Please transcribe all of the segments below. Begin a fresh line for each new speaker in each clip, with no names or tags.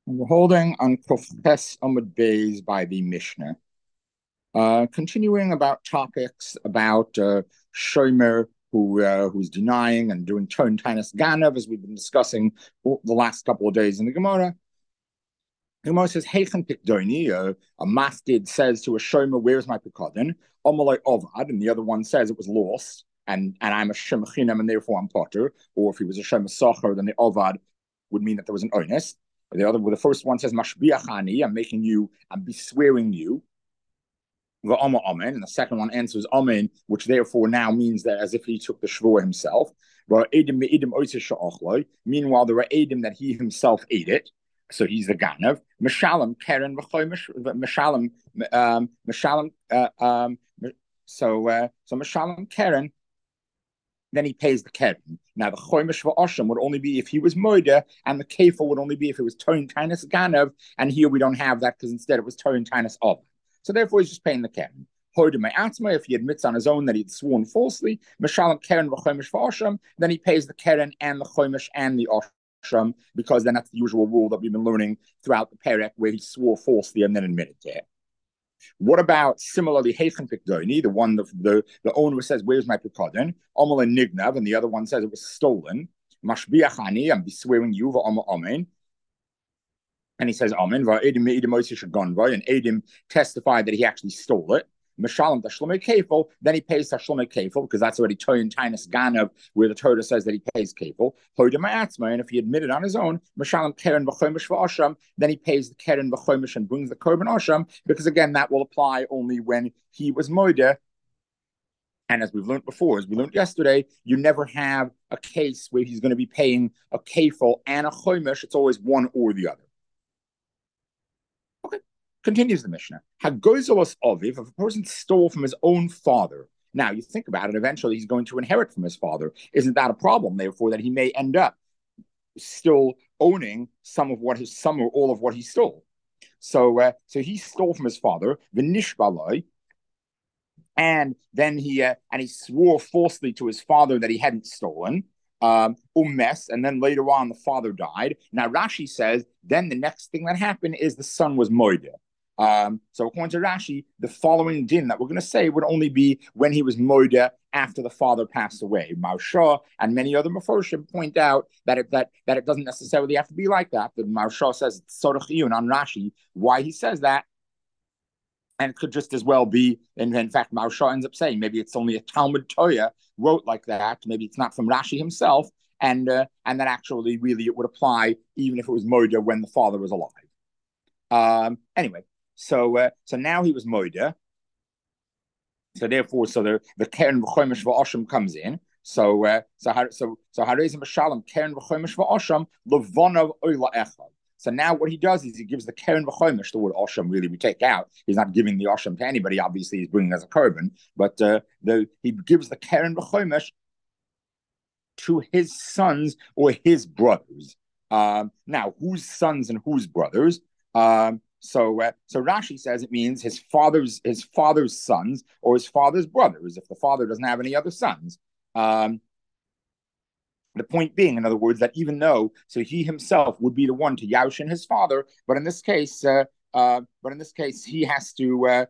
We're holding on Kofches Amud Beis by the Mishnah. Continuing about topics about Shomer, who's denying and doing Ton Tainus Ganav, as we've been discussing the last couple of days in the Gemara. The Gemara says, Heichen Pikdoni, a Masjid says to a Shomer, where's my Pikadon? Omalai Ovad, and the other one says it was lost, and I'm a Shemachinam, and therefore I'm Potter. Or if he was a Shomer Socher, then the Ovad would mean that there was an onus. The first one says Mashbiachani, I'm beswearing you. Amen, and the second one answers Amen, which therefore now means that as if he took the shvur himself. Meanwhile, there are edim that he himself ate it, so he's the ganav. Mishalem keren v'chomish mishalem mishalem so mishalem keren. Then he pays the keren. Now the chomish v'osham would only be if he was moida, and the kefil would only be if it was toin tainus ganav. And here we don't have that because instead it was toin tainus of. So therefore, he's just paying the keren. If he admits on his own that he'd sworn falsely, mishalem keren v'chomish v'osham, then he pays the keren and the chomish and the osham, because then that's the usual rule that we've been learning throughout the perek, where he swore falsely and then admitted to it. What about similarly Heichen Pikdoni, the one the owner says, "Where's my pikadon?" Omal and Nignav, and the other one says it was stolen. Mashbiachani, I'm beswearing you, v'omal amen. And he says amen. And Edim testified that he actually stole it. Mishalem tashlomei kefil, then he pays tashlomei kefil because that's already toyin tainus ganav, where the Torah says that he pays kefil. And if he admitted on his own, mishalem keren v'chomish v'asham, then he pays the keren v'chomish and brings the korban asham, because again that will apply only when he was moida. And as we've learned before, as we learned yesterday, you never have a case where he's going to be paying a kefil and a chomish. It's always one or the other. Continues the Mishnah. Hagozolos Oviv, if a person stole from his own father. Now, you think about it, eventually he's going to inherit from his father. Isn't that a problem, therefore, that he may end up still owning some or all of what he stole? So he stole from his father, the Nishbalai, and then he swore falsely to his father that he hadn't stolen. Umes, and then later on the father died. Now Rashi says, then the next thing that happened is the son was moida. So according to Rashi, the following din that we're going to say would only be when he was moida after the father passed away. Marsha and many other Meforshim point out that it doesn't necessarily have to be like that. That Marsha says it's Sorachiyun on Rashi. Why he says that, and it could just as well be, and in fact, Marsha ends up saying maybe it's only a Talmud Toya wrote like that. Maybe it's not from Rashi himself, and that actually really it would apply even if it was moida when the father was alive. Anyway. So now he was moida. So therefore, the keren v'chomish v'osham comes in. So harezim b'shalom keren v'chomish v'osham levonav oila echad. So now what he does is he gives the keren v'chomish. The word osham really we take out. He's not giving the osham to anybody. Obviously, he's bringing it as a korban. But he gives the keren v'chomish to his sons or his brothers. Now, whose sons and whose brothers? So Rashi says it means his father's sons or his father's brothers, if the father doesn't have any other sons. The point being, in other words, that even though he himself would be the one to yaushin his father, but in this case, he has to.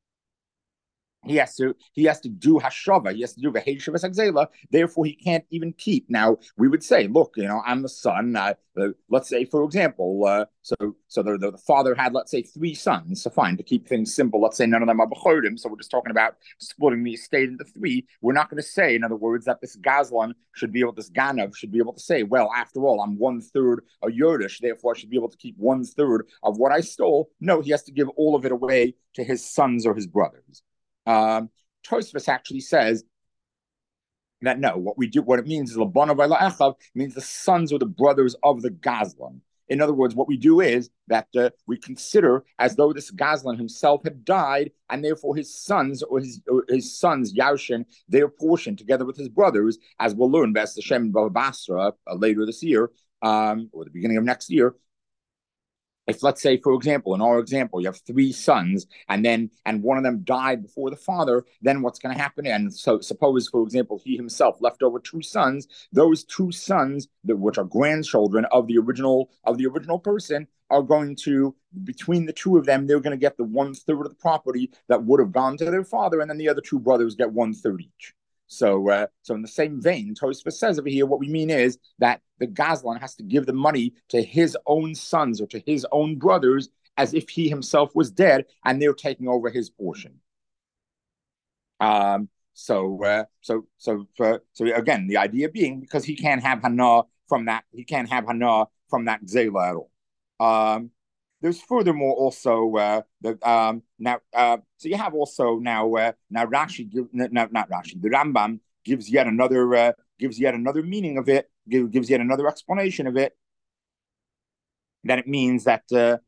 He has to do hashava. He has to do v'heishavas hagzela. Therefore, he can't even keep. Now, we would say, look, I'm the son. Let's say, for example, the father had, let's say, 3 sons. So fine, to keep things simple, let's say none of them are b'chodim. So we're just talking about splitting the estate into 3. We're not going to say, in other words, that this gazlan this ganav should be able to say, well, after all, I'm 1/3 a yordish. Therefore, I should be able to keep 1/3 of what I stole. No, he has to give all of it away to his sons or his brothers. Tosfos actually says that no, what it means is Labana v'la echav means the sons or the brothers of the Gazlan. In other words, what we do is that we consider as though this Gazlan himself had died, and therefore his sons or his sons Yaushin their portion together with his brothers, as we'll learn B'ez Hashem and Baba Basra later this year, or the beginning of next year. if, let's say, for example, in our example, you have three sons, and one of them died before the father, then what's going to happen? And so suppose, for example, he himself left over two sons. Those two sons, which are grandchildren of the original person, are going to, between the two of them, they're going to get the 1/3 of the property that would have gone to their father, and then the other two brothers get 1/3 each. So in the same vein, Tosfos says over here, what we mean is that the Gazlan has to give the money to his own sons or to his own brothers as if he himself was dead, and they're taking over his portion. So again, the idea being because he can't have hana from that, gzela at all. There's furthermore also now. So you have also now Rashi not Rashi. The Rambam gives yet another meaning of it. Gives yet another explanation of it. That it means that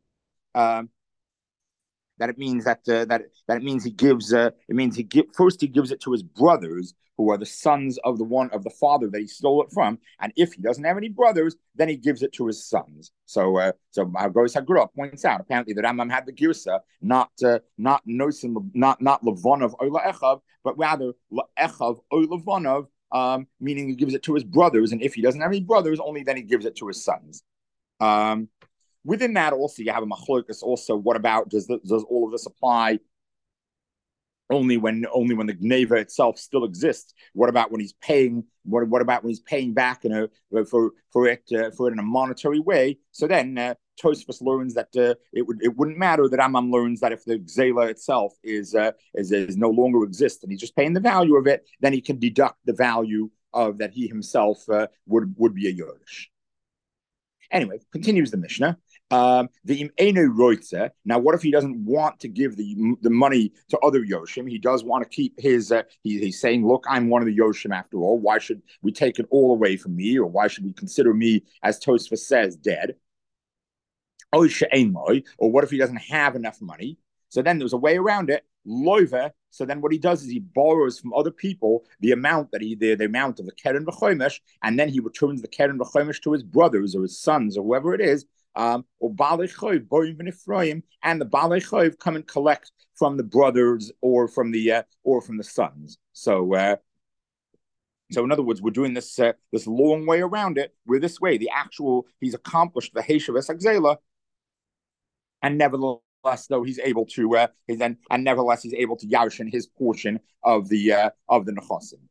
he gives first he gives it to his brothers who are the sons of the father that he stole it from, and if he doesn't have any brothers, then he gives it to his sons. So Gois Hagura points out apparently the Rambam had the girsa not Nosim, not Levonov Ola Echav, but rather Echav Ola Levonov, meaning he gives it to his brothers, and if he doesn't have any brothers, only then he gives it to his sons. Within that, also you have a machlokas. Also, what about does all of this apply only when the gneva itself still exists? What about when he's paying? What about when he's paying back for it in a monetary way? So then Tosfos learns that it wouldn't matter. That Rambam learns that if the gzela itself is no longer exists and he's just paying the value of it, then he can deduct the value of that he himself would be a Yerush. Anyway, continues the Mishnah. Now, what if he doesn't want to give the money to other Yoshim? He does want to keep his. He's saying, "Look, I'm one of the Yoshim after all. Why should we take it all away from me, or why should we consider me, as Tosfos says, dead?" Or what if he doesn't have enough money? So then there's a way around it. Loiva. So then what he does is he borrows from other people the amount of the keren v'chomesh, and then he returns the keren v'chomesh to his brothers or his sons or whoever it is. Or balei choiv boim v'nifroim, and the balei choiv come and collect from the brothers or from the sons. So in other words, we're doing this long way around it. Where this way, he's accomplished the Heshavas Agzela, and nevertheless, though he's able to he's able to yarshin his portion of the nechasim.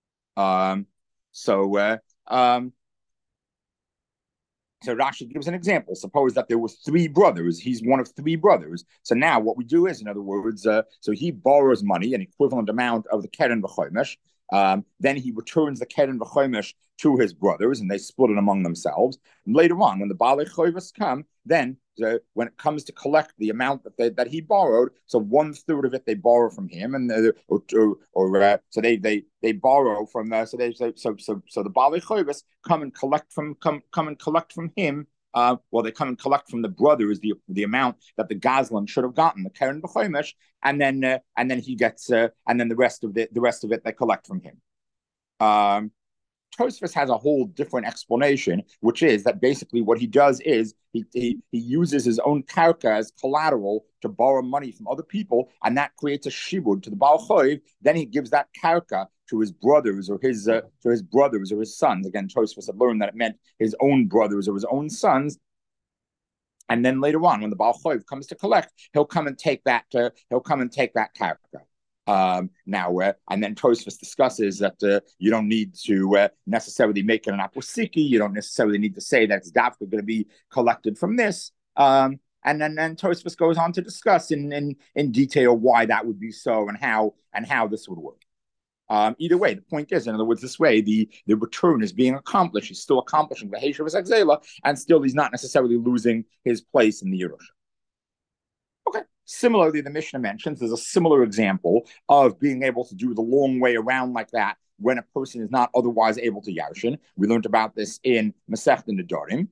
So Rashi gives an example. Suppose that there were three brothers. He's one of three brothers. So now what we do is, in other words, so he borrows money, an equivalent amount of the keren v'chomesh. Then he returns the keren v'chomesh to his brothers, and they split it among themselves. And later on, when the balei choivas come, then when it comes to collect the amount that he borrowed, so 1/3 of it they borrow from him, and so they borrow from so the balei choivas come and collect from him. They come and collect from the brothers the amount that the Gazlan should have gotten, the keren v'chomesh, and then he gets and then the rest of it they collect from him. Tosfos has a whole different explanation, which is that basically what he does is he uses his own karka as collateral to borrow money from other people, and that creates a shibud to the Baal Choiv. Then he gives that karka to his brothers or his sons. Again, Tosfos had learned that it meant his own brothers or his own sons. And then later on, when the Baal Choiv comes to collect, he'll come and take that karka. And then Tosfos discusses that you don't need to necessarily make it an aposiki. You don't necessarily need to say that it's dafka going to be collected from this. And then Tosfos goes on to discuss in detail why that would be so and how this would work. Either way, the point is, in other words, this way the return is being accomplished. He's still accomplishing the Heshavas Agzela, and still he's not necessarily losing his place in the Yerusha. Okay. Similarly, the Mishnah mentions there's a similar example of being able to do the long way around like that when a person is not otherwise able to yarshin. We learned about this in Masechta Nedarim.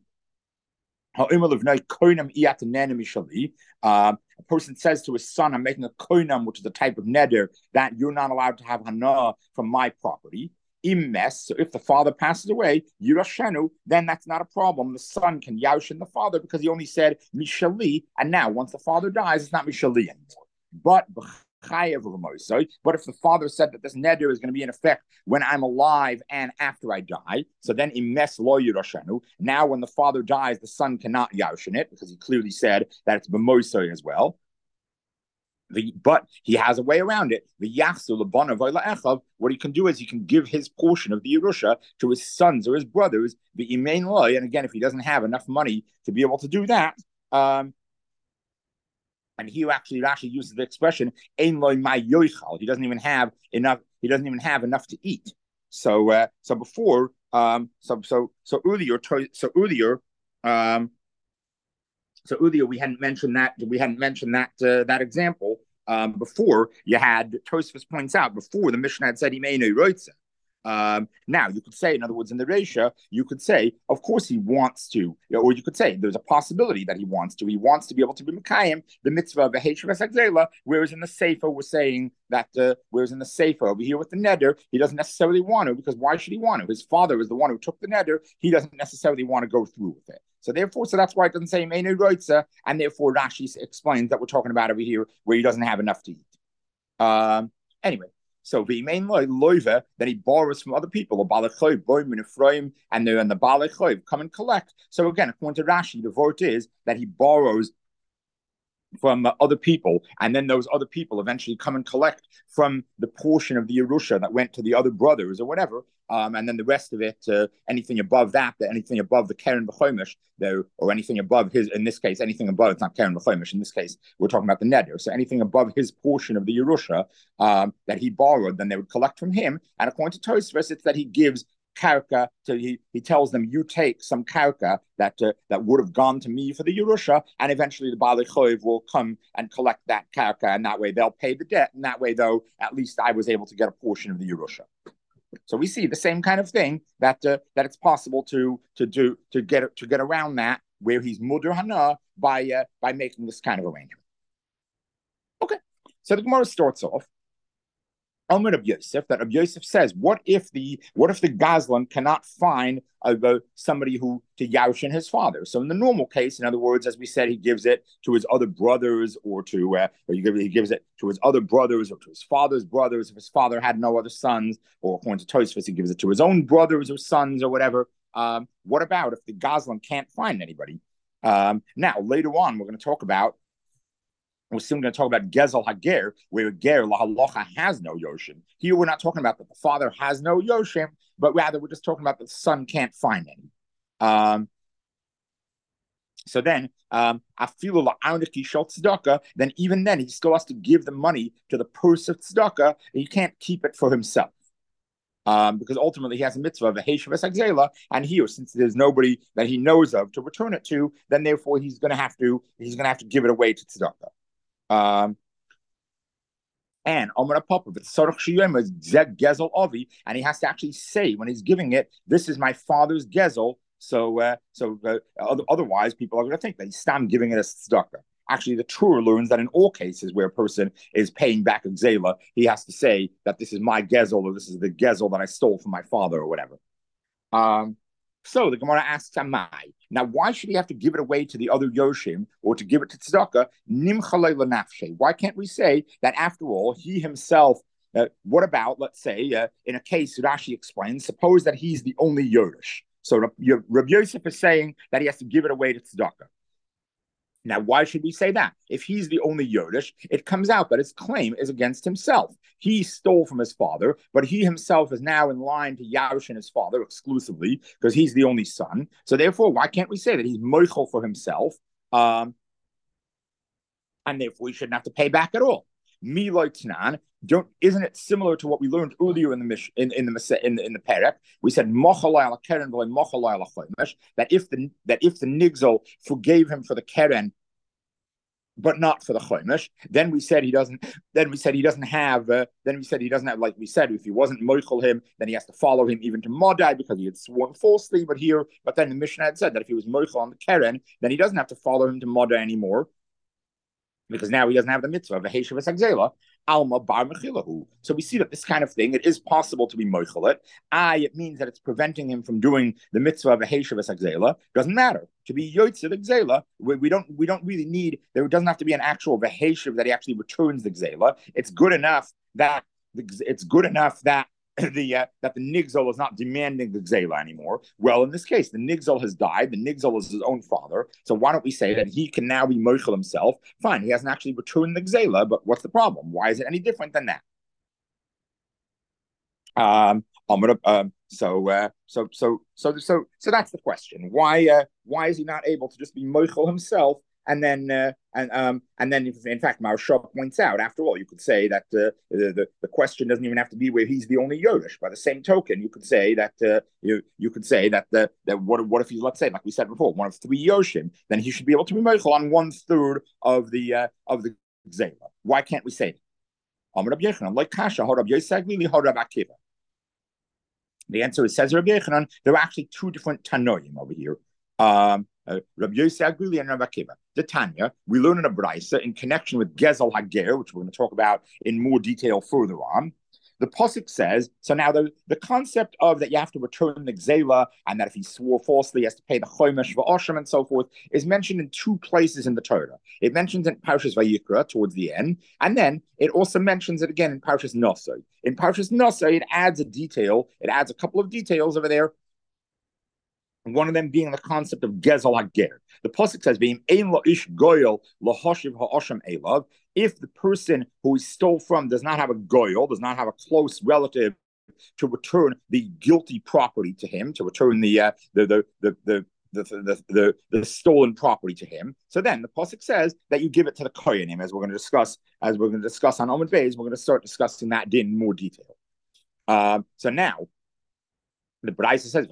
A person says to his son, "I'm making a koinam," which is a type of neder that you're not allowed to have hana from my property. Imes, so if the father passes away, Yirashenu, then that's not a problem. The son can Yashin the father because he only said Mishali, and now once the father dies, it's not Mishali anymore. But if the father said that this neder is going to be in effect when I'm alive and after I die, so then imes lo yirashenu. Now, when the father dies, the son cannot yashin it because he clearly said that it's b'moisoi as well. But he has a way around it. What he can do is he can give his portion of the Yerusha to his sons or his brothers, the Imain Loy. And again, if he doesn't have enough money to be able to do that, and he actually uses the expression "ein loy my yoichal." He doesn't even have enough. He doesn't even have enough to eat. So earlier we hadn't mentioned that that example. Before you had Tosfos points out before the Mishnah had said Imenu Roitza. Now you could say, in other words, in the Reisha, you could say, of course he wants to, or you could say there's a possibility that he wants to. He wants to be able to be Mekayim, the mitzvah of Heshivas Agzela, whereas in the Sefer we're saying that, whereas in the Sefer over here with the Neder, he doesn't necessarily want to, because why should he want to? His father is the one who took the Neder. He doesn't necessarily want to go through with it. So that's why it doesn't say Meinu Roitza, and therefore Rashi explains that we're talking about over here where he doesn't have enough to eat. Anyway. So the main loiva that he borrows from other people, and the Balei come and collect. So again, according to Rashi, the vote is that he borrows from other people, and then those other people eventually come and collect from the portion of the Yerusha that went to the other brothers or whatever, and then the rest of it, anything above that, anything above the Keren B'chomish, or anything above his, in this case, anything above, it's not Keren B'chomish, in this case, we're talking about the Neder, so anything above his portion of the Yerusha that he borrowed, then they would collect from him, and according to Tosfos, it's that he gives karka, so he tells them, you take some karka that would have gone to me for the Yerusha, and eventually the Balei Choiv will come and collect that karka, and that way they'll pay the debt, and that way, though, at least I was able to get a portion of the Yerusha. So we see the same kind of thing that it's possible to get around that, where he's muder hana by making this kind of arrangement. Okay, so the Gemara starts off Amar Rabbi Yosef, that Rabbi Yosef says, what if the Gazlan cannot find somebody who to Yaushin his father? So in the normal case, in other words, as we said, he gives it to his other brothers, or he gives it to his other brothers or to his father's brothers. If his father had no other sons, or according to Tosfos, he gives it to his own brothers or sons or whatever. What about if the Gazlan can't find anybody? Now, later on, we're soon going to talk about Gezel Hager, where Ger Lahalocha has no Yoshim. Here we're not talking about that the father has no Yoshim, but rather we're just talking about that the son can't find any. So then, then even then he still has to give the money to the person of tzedakah. He can't keep it for himself. Because ultimately he has a mitzvah of a Heshivas Agzela, and here, since there's nobody that he knows of to return it to, then therefore he's going to have to give it away to tzedakah. And Omar Papa, but Sarach Shiyem is Gezel Avi, and he has to actually say when he's giving it, this is my father's Gezel. Otherwise, people are going to think that he's stam giving it as tzedakah. Actually, the Torah learns that in all cases where a person is paying back a Gzela, he has to say that this is my Gezel, or this is the Gezel that I stole from my father, or whatever. So the Gemara asks Amai, now why should he have to give it away to the other Yoshim or to give it to Tzedakah? Nimchalei l'nafshe. Why can't we say that after all, he himself, what about, let's say, in a case Rashi explains, suppose that he's the only Yorush. So Rabbi Yosef is saying that he has to give it away to Tzedakah. Now, why should we say that? If he's the only Yorush, it comes out that his claim is against himself. He stole from his father, but he himself is now in line to Yarushin his father exclusively because he's the only son. So therefore, why can't we say that he's moichel for himself, and therefore he shouldn't have to pay back at all? Isn't it similar to what we learned earlier in the perek? We said that if the nigzol forgave him for the keren, but not for the chomish, then we said he doesn't. Then we said he doesn't have. Like we said, if he wasn't moichel him, then he has to follow him even to modai because he had sworn falsely. But then the Mishnah had said that if he was moichel on the keren, then he doesn't have to follow him to modai anymore. because now he doesn't have the mitzvah of a Heshav Sagzela, Alma Bar Mechilahu. So we see that this kind of thing, it is possible to be Moichelet. It means that it's preventing him from doing the mitzvah of a Heshav Sagzela. Doesn't matter. To be Yotzid Gzela, we don't really need, there doesn't have to be an actual Veheshav that he actually returns the Gzela. It's good enough that that the nigzol is not demanding the gzela anymore. Well, in this case, the nigzol has died. The nigzol is his own father. So why don't we say that he can now be moichel himself? Fine, he hasn't actually returned the gzela, but what's the problem? Why is it any different than that? So that's the question. Why is he not able to just be moichel himself? And then, in fact, Maharsha points out, after all, you could say that the question doesn't even have to be where he's the only Yorush. By the same token, you could say that what if he's, let's say, like we said before, one of three Yoshim, then he should be able to be Meichel on 1/3 of the Gzela. Why can't we say that? Like Kasha, the answer is, says Rabbi Yechanan, there are actually two different Tanoim over here. Rabbi Yosef Agrili and Rabbi Akiva. The Tanya, we learn in a Braisa in connection with Gezel Hager, which we're going to talk about in more detail further on. The Pasuk says, so now the concept of that you have to return the Gzela and that if he swore falsely, he has to pay the Chomesh, V'Osham, and so forth, is mentioned in two places in the Torah. It mentions in Parshas Vayikra towards the end, and then it also mentions it again in Parshas Nosai. In Parshas Nosai, it adds a couple of details over there. One of them being the concept of Gezel Hager. The Pasuk says, "Ein lo ish goyel lahoshiv ha'osham elav." If the person who he stole from does not have a goyel, does not have a close relative to return the guilty property to him, to return the stolen property to him, so then the Pasuk says that you give it to the koyanim, as we're going to discuss on Omid Beis. We're going to start discussing that in more detail. So now, the Braisa says,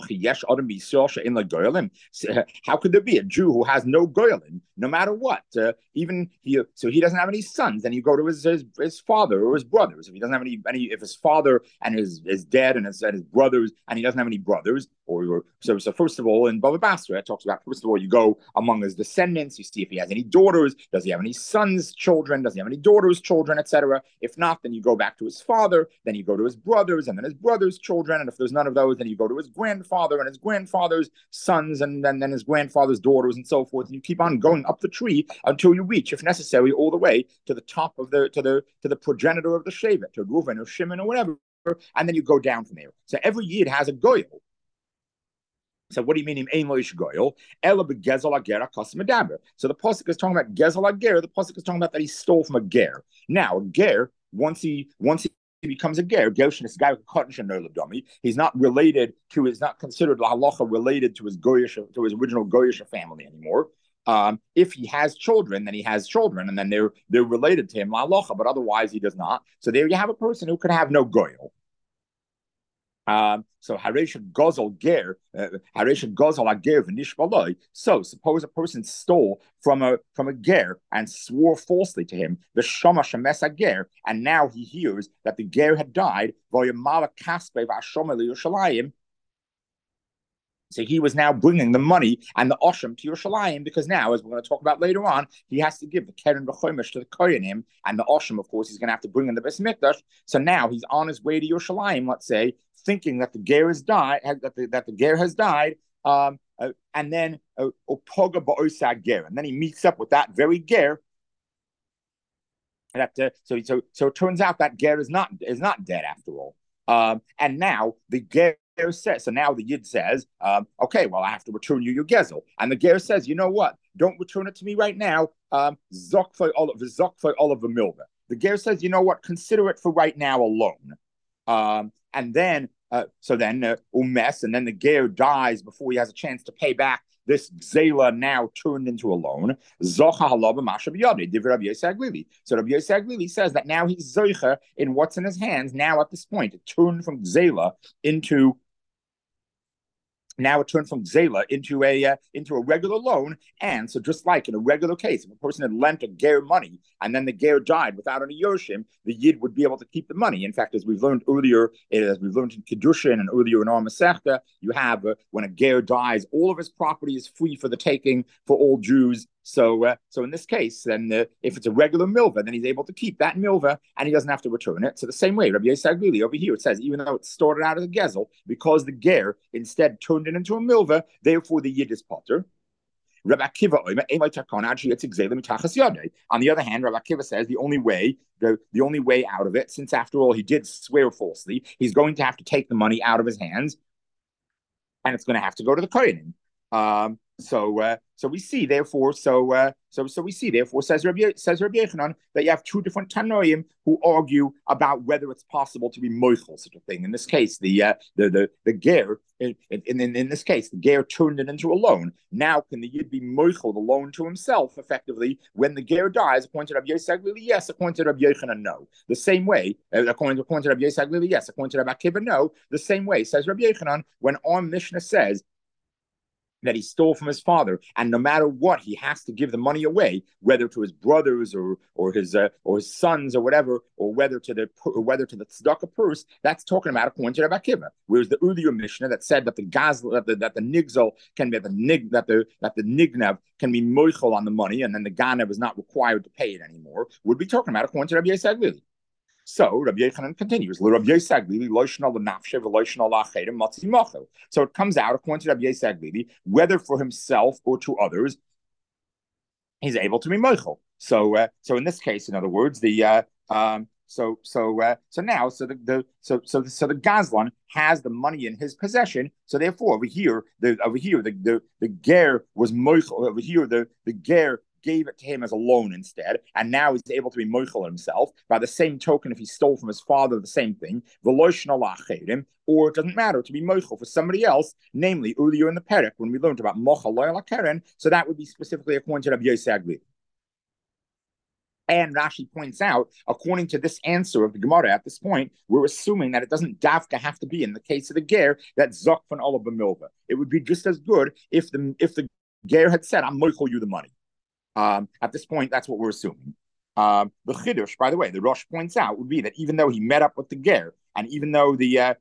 how could there be a Jew who has no goyim, no matter what? So he doesn't have any sons, and you go to his father or his brothers. If he doesn't have any if his father and his dad and his brothers, and he doesn't have any brothers, so first of all, in Bava Basra, it talks about, first of all, you go among his descendants, you see if he has any daughters, does he have any sons, children, does he have any daughters, children, etc. If not, then you go back to his father, then you go to his brothers, and then his brothers' children, and if there's none of those, then you go to his grandfather and his grandfather's sons, and then his grandfather's daughters, and so forth. And you keep on going up the tree until you reach, if necessary, all the way to the top of to the progenitor of the Shevet, to Reuven or Shimon or whatever, and then you go down from there. So every yid has a goyel. So what do you mean in Ein Lo Ish Goyel? Ela begezel ager akas medaber. So the pasuk is talking about gezel ager. The pasuk is talking about that he stole from a ger. Now a ger, once he becomes a ger, Goshen is a guy who cotton shenol dummy. He's not considered la halacha related to his original goyish family anymore. If he has children, then he has children, and then they're related to him la halacha, but otherwise he does not. So there you have a person who could have no goyel. So Haresha Gozel Ger, Haresha Gozel Ager v'nishbaloi. So suppose a person stole from a ger and swore falsely to him, the Shama Shemes Ager, and now he hears that the ger had died. V'yamala kaspe v'ashoma liyushalayim. So he was now bringing the money and the Osham to Yerushalayim, because now, as we're going to talk about later on, he has to give the Keren B'chomesh to the Koyanim, and the Osham, of course, he's going to have to bring in the Beis Mikdash. So now he's on his way to Yerushalayim, let's say, thinking that the ger has died, that the ger has died, and then Opoga Ba'osa ger, and then he meets up with that very ger. So it turns out that ger is not dead after all, and now the ger says, so now the Yid says, okay, well, I have to return you your gezel. And the ger says, you know what? Don't return it to me right now. Zokfei Oliver Milva. The ger says, you know what? Consider it for right now alone. And then, Umes, and then the ger dies before he has a chance to pay back this Gzela now turned into a loan. Zocha halaba mashav yadi, div Rabbi Yosef Aglili. So Rabbi Yosef Aglili says that now he's zoicha in what's in his hands. Now at this point, it turned from Gzela into a regular loan. And so just like in a regular case, if a person had lent a ger money and then the ger died without any yoshim, the yid would be able to keep the money. In fact, as we've learned earlier, as we've learned in Kiddushin and earlier in our Masechta, you have when a ger dies, all of his property is free for the taking for all Jews. So in this case, then if it's a regular milva, then he's able to keep that milva and he doesn't have to return it. So the same way, Rabbi Yisrael Glili over here, it says even though it started out as a gezel, because the ger instead turned it into a milva, therefore the yid is potter. Rabbi Akiva, on the other hand, Rabbi Akiva says the only way out of it, since after all he did swear falsely, he's going to have to take the money out of his hands, and it's going to have to go to the kohenim. So we see therefore says Rabbi Yochanan that you have two different Tanoim who argue about whether it's possible to be moichel such a thing. In this case, the ger in this case the ger turned it into a loan. Now can the yid be moichel the loan to himself effectively when the ger dies? According to Rabbi Yisrael Glili, yes. According to Rabbi Yochanan, no. The same way, according to Rabbi Yisrael Glili, yes. According to Rabbi Akiva, no. The same way says Rabbi Yochanan when our Mishnah says that he stole from his father, and no matter what, he has to give the money away, whether to his brothers or his sons or whatever, or whether to the tzedakah purse. That's talking about according to Rabbi Akiva. Whereas the earlier Mishnah that said that the nigzel can be the nignav can be moichel on the money, and then the ganev is not required to pay it anymore, would be talking about according to Rabbi Yisrael Glili. So Rabbi Yochanan continues. So it comes out, according to Rabbi Yisrael Glili, whether for himself or to others, he's able to be moichel. So in this case, in other words, the Gazlan has the money in his possession. So therefore, over here the ger was moichel. Over here the ger gave it to him as a loan instead, and now he's able to be moichel himself. By the same token, if he stole from his father, the same thing. Or it doesn't matter to be moichel for somebody else, namely earlier in the perek when we learned about mochel loyal keren. So that would be specifically according to Rabbi Yisrael Glili. And Rashi points out, according to this answer of the Gemara at this point, we're assuming that it doesn't davka have to be in the case of the ger that zok von olav b'milva. It would be just as good if the ger had said, "I'm moichel you the money." At this point, that's what we're assuming. The chiddush, by the way, the Rosh points out would be that even though he met up with the ger, and even though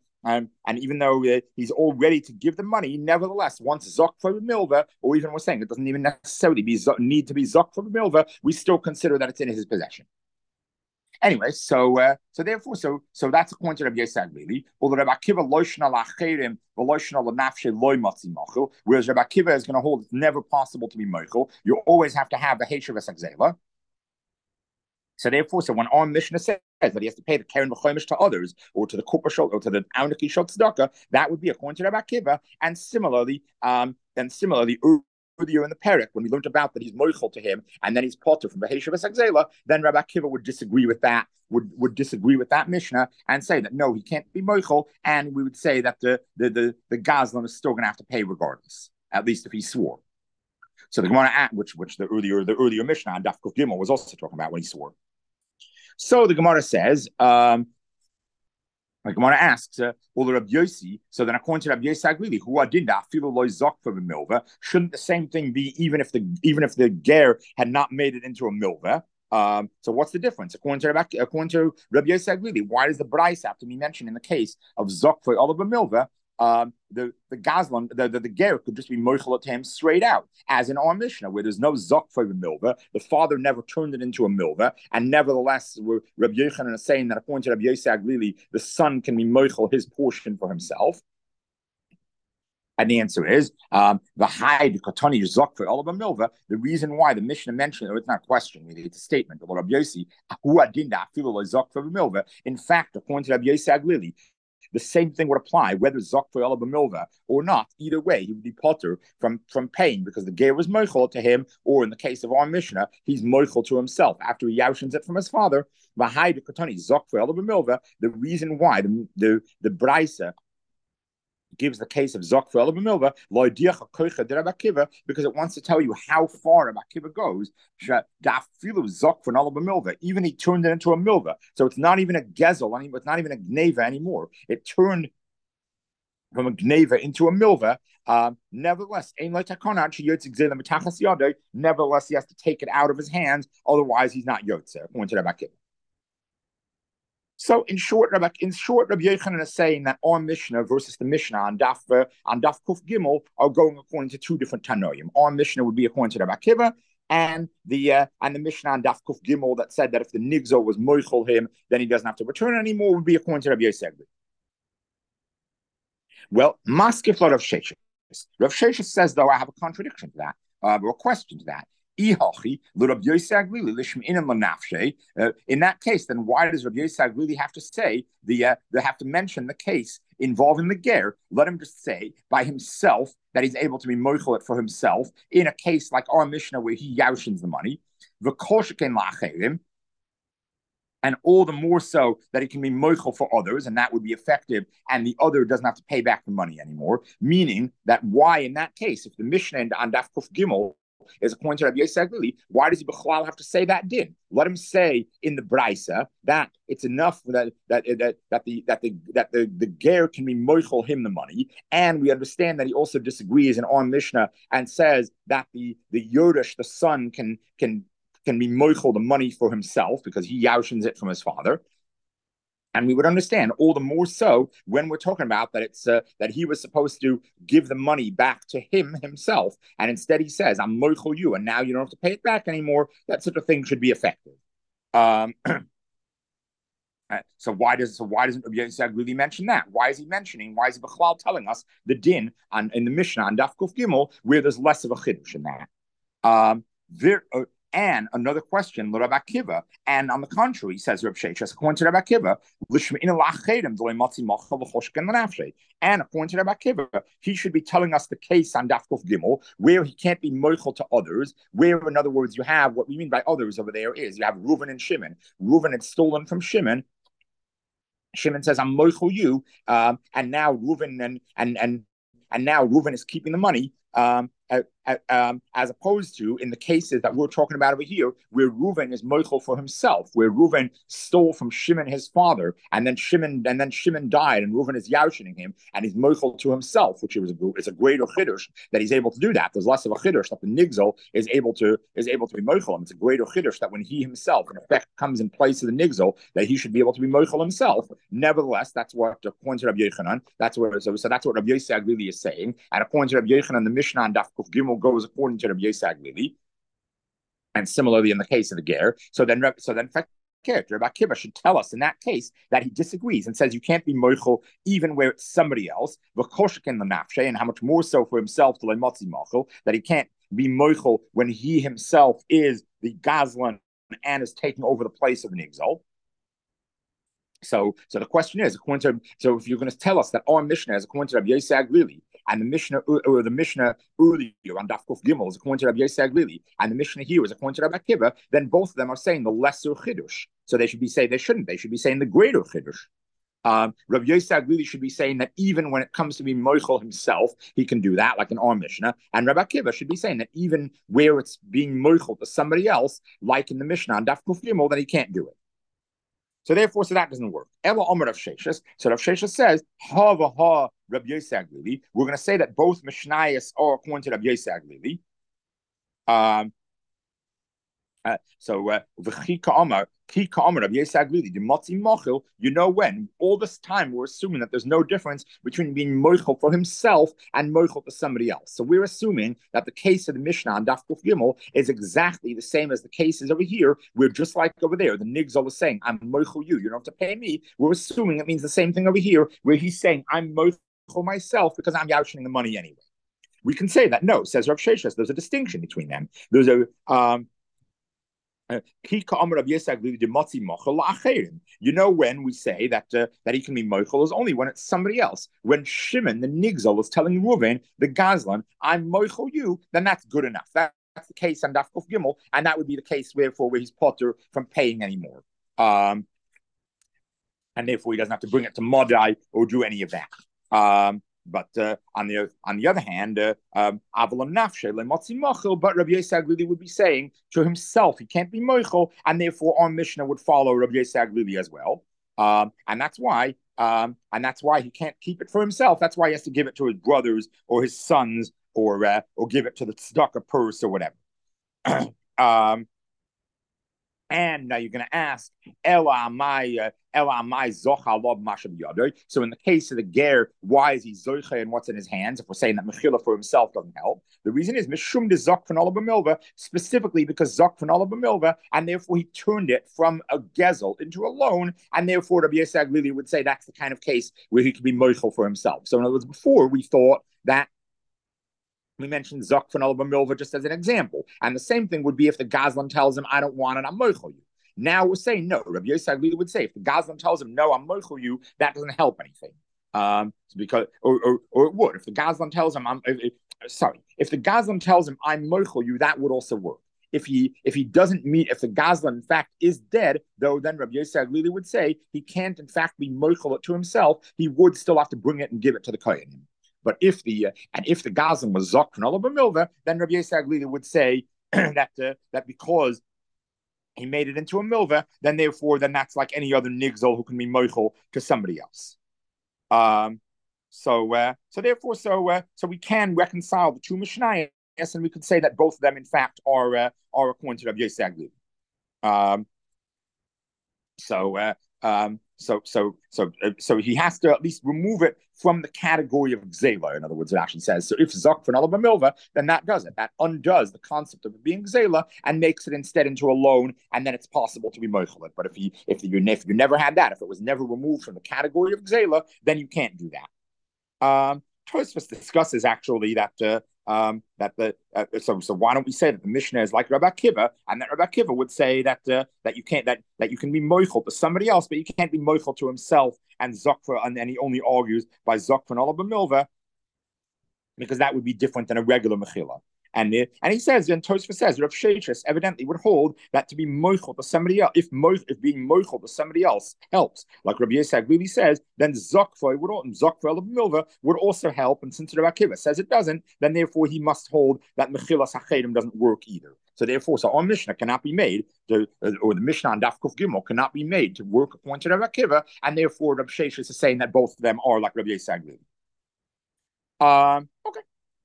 he's all ready to give the money, nevertheless, once zok for the milva, or even we're saying it doesn't even necessarily need to be zok for the milva, we still consider that it's in his possession. Anyway, so that's according to Rabbi Yisrael Glili. Although Rabbi Akiva loishna lacherim v'loishna lenafshe loy matzi machil, whereas Rabbi Akiva is going to hold it's never possible to be mochel. You always have to have the heishav esagzela. So therefore, when our Mishnah says that he has to pay the keren v'chomish to others, or to the kupa shol, or to the auniki shol tzedakah, that would be according to Rabbi Akiva. And similarly, earlier in the perek, when we learned about that he's moichel to him, and then he's potter from the Heishav Esagzela, then Rabbi Akiva would disagree with that, would disagree with that Mishnah and say that no, he can't be moichel, and we would say that the Gazlan is still going to have to pay regardless, at least if he swore. So the Gemara, which the earlier Mishnah on Daf Kuf Gimel was also talking about when he swore. So the Gemara says, the Gemara asks, well, Rabbi Yossi, so then according to Rabbi Yossi Glili, who adinda afilu loy zok for the milva, shouldn't the same thing be even if the ger had not made it into a milva? So what's the difference according to Rabbi Yossi Glili? Why does the Brais have to be mentioned in the case of zok for all of a milva? The Gazlan, the ger could just be moichel to him straight out, as in our Mishnah, where there's no zok for the milva. The father never turned it into a milva, and nevertheless, Rabbi Yochanan is saying that according to Rabbi Yossi Glili, the son can be moichel his portion for himself. And the answer is the hide katani zok for all of a milva. The reason why the Mishnah mentioned, or it's not a question, really, it's a statement. But Rabbi Yossi, who adinda afilu zok for the milva. In fact, according to Rabbi Yossi Glili, the same thing would apply whether zok for Ela b'milva or not. Either way, he would be potter from paying because the ger was moichel to him, or in the case of our Mishnah, he's moichel to himself after he yaushins it from his father. V'hai katani zok for Ela b'milva. The reason why the Braisa gives the case of zok for Ela b'milva because it wants to tell you how far Rabbi Akiva goes. Zok for Ela b'milva, even he turned it into a milva, so it's not even a gezel, it's not even a gneva anymore. It turned from a gneva into a milva. Nevertheless, nevertheless, he has to take it out of his hands, otherwise he's not yotzer, according to Rabbi Akiva. So in short, Rabbi Yochanan is saying that our Mishnah versus the Mishnah on Daf Kuf Gimel are going according to two different Tanoim. Our Mishnah would be according to Rabbi Akiva, and the Mishnah on Daf Kuf Gimel that said that if the nigzol was moichel him, then he doesn't have to return it anymore, would be according to Rabbi Yosef. Well, Maskif Rav Sheshes. Rav Sheshes says, though, I have a contradiction to that, or a question to that. In that case, then why does Rabbi Yosef really have to say they have to mention the case involving the ger? Let him just say by himself that he's able to be moichel it for himself in a case like our Mishnah where he yaushins the money. And all the more so that it can be moichel for others, and that would be effective, and the other doesn't have to pay back the money anymore. Meaning that why, in that case, if the Mishnah on Daf Kuf Gimel is according to Rabbi Yosef Glili, why does he Bechlal have to say that din? Let him say in the Brisa that it's enough that the ger can be moichel him the money, and we understand that he also disagrees in our Mishnah and says that the Yorush, the son, can be moichel the money for himself because he yaushins it from his father. And we would understand all the more so when we're talking about that it's that he was supposed to give the money back to himself, and instead he says, "I'm moichel you, and now you don't have to pay it back anymore." That sort of thing should be effective. So why doesn't Rabbi Yosef really mention that? Why is he Bechlal telling us the din in the Mishnah on Daf Kuf Gimel where there's less of a chiddush in that? And another question, Rabbi Akiva, and on the contrary, says Rabbi Sheshes, according to Rabbi Akiva, and according to Rabbi Akiva, he should be telling us the case on Daf Kuf Gimel where he can't be moichel to others, where, in other words, you have what we mean by others over there is you have Reuven and Shimon. Reuven had stolen from Shimon. Shimon says, "I'm moichel you," and now Reuven and now Reuven is keeping the money. As opposed to in the cases that we're talking about over here, where Reuven is moichel for himself, where Reuven stole from Shimon his father, and then Shimon died, and Reuven is yaushining him, and he's moichel to himself, which is a greater chiddush that he's able to do that. There's less of a chiddush that the nigzol is able to be moichel him. It's a greater chiddush that when he himself, in effect, comes in place of the nigzol, that he should be able to be moichel himself. Nevertheless, that's what according to Rabbi Yochanan, that's what Rabbi Yosef really is saying, and according to Rabbi Yochanan, the Mishnah on Daf Kuf Gimel goes according to Rabbi Yosef Glili, and similarly in the case of the ger. So then Rabbi Akiva should tell us in that case that he disagrees and says you can't be moichel even where it's somebody else, and how much more so for himself that he can't be moichel when he himself is the gazlan and is taking over the place of an exalt. So the question is, so if you're going to tell us that our Mishnah is according to Rabbi Yosef Glili, and the Mishnah earlier on Daf Kuf Gimel is according to Rabbi Yosef Glili, and the Mishnah here is according to Rabbi Akiva, then both of them are saying the lesser chiddush. So they should be saying the greater chiddush. Rabbi Yosef Glili should be saying that even when it comes to being moichel himself, he can do that, like in our Mishnah. And Rabbi Akiva should be saying that even where it's being moichel to somebody else, like in the Mishnah on Daf Kuf Gimel, then he can't do it. So therefore, that doesnn work. Ela Omer Rav Sheshes. So Rav Sheshes says, ha v'ha Rabbi Yosef Glili. We're going to say that both Mishnayos are according to Rabbi Yosef Glili. You know when all this time we're assuming that there's no difference between being moichel for himself and moichel for somebody else. So we're assuming that the case of the Mishnah on Daf Kuf Gimel is exactly the same as the cases over here. We're just like over there. The nigzol is saying, "I'm moichel you. You don't have to pay me." We're assuming it means the same thing over here, where he's saying, "I'm moichel myself because I'm yaushing the money anyway." We can say that. No, says Rav Sheshes, there's a distinction between them. There's a you know when we say that he can be moichel is only when it's somebody else. When Shimon, the nigzol, is telling Reuven, the gazlan, "I'm moichel you," then that's good enough. That's the case on Daf Kuf Gimel, and that would be the case where he's potter from paying anymore. And therefore he doesn't have to bring it to Modai or do any of that. But on the other hand, Avalam Nafshe Lemotzi Mochel, but Rabbi Yosef Glili would be saying to himself he can't be Mochel, and therefore our Mishnah would follow Rabbi Yosef Glili as well. And that's why he can't keep it for himself. That's why he has to give it to his brothers or his sons or give it to the tzedakah purse or whatever. And now you're going to ask, Ela amai zocha lob mashab yadoy. So in the case of the ger, why is he zocha and what's in his hands? If we're saying that mechila for himself doesn't help, the reason is mishum de zok fenala b'milva, specifically because zok fenala b'milva, and therefore he turned it from a gezel into a loan, and therefore Rabbi Yisrael Glili would say that's the kind of case where he could be moichel for himself. So in other words, before we thought that we mentioned Zok for Milva just as an example. And the same thing would be if the Gazlan tells him, I don't want it, I'm moichel you. Now we're saying no. Rabbi Yosef would say, if the Gazlan tells him, no, I'm moichel you, that doesn't help anything. Because or it would. If the Gazlan tells him, if the Gazlan tells him, I'm moichel you, that would also work. If he doesn't meet, if the Gazlan in fact is dead, though then Rabbi Yosef really would say he can't in fact be moichel it to himself, he would still have to bring it and give it to the Kohen. But if the Gazlan was Zok Fenala b'milva, then Rabbi Yisrael Glili would say that because he made it into a milva, then that's like any other nigzol who can be moichel to somebody else. So we can reconcile the two Mishnayos, and we could say that both of them in fact are according to Rabbi Yisrael Glili. So he has to at least remove it from the category of Gzela. In other words, it actually says, so if Zok for Nala B'milva, then that does it. That undoes the concept of it being Gzela and makes it instead into a loan, and then it's possible to be Moichelet. But if you never had that, if it was never removed from the category of Gzela, then you can't do that. Tosfos discusses actually that so why don't we say that the Mishnah is like Rabbi Akiva, and that Rabbi Akiva would say that you can't that you can be moichel to somebody else, but you can't be moichel to himself, and Zokfa, and then he only argues by Zokfa and Ola B'milva, because that would be different than a regular mechila. And he says, and Tosfos says, Rav Sheshes evidently would hold that to be moichel to somebody else, if being moichel to somebody else helps, like Rabbi Yisrael really says, then Zokfa would also help. And since Rabbi Akiva says it doesn't, then therefore he must hold that mechilas hachedim doesn't work either. So therefore, our Mishnah cannot be made, or the Mishnah on Daf Kuf Gimel cannot be made to work according to Rabbi Akiva, and therefore Rabbi Sheshes is saying that both of them are like Rabbi Yisrael. Okay.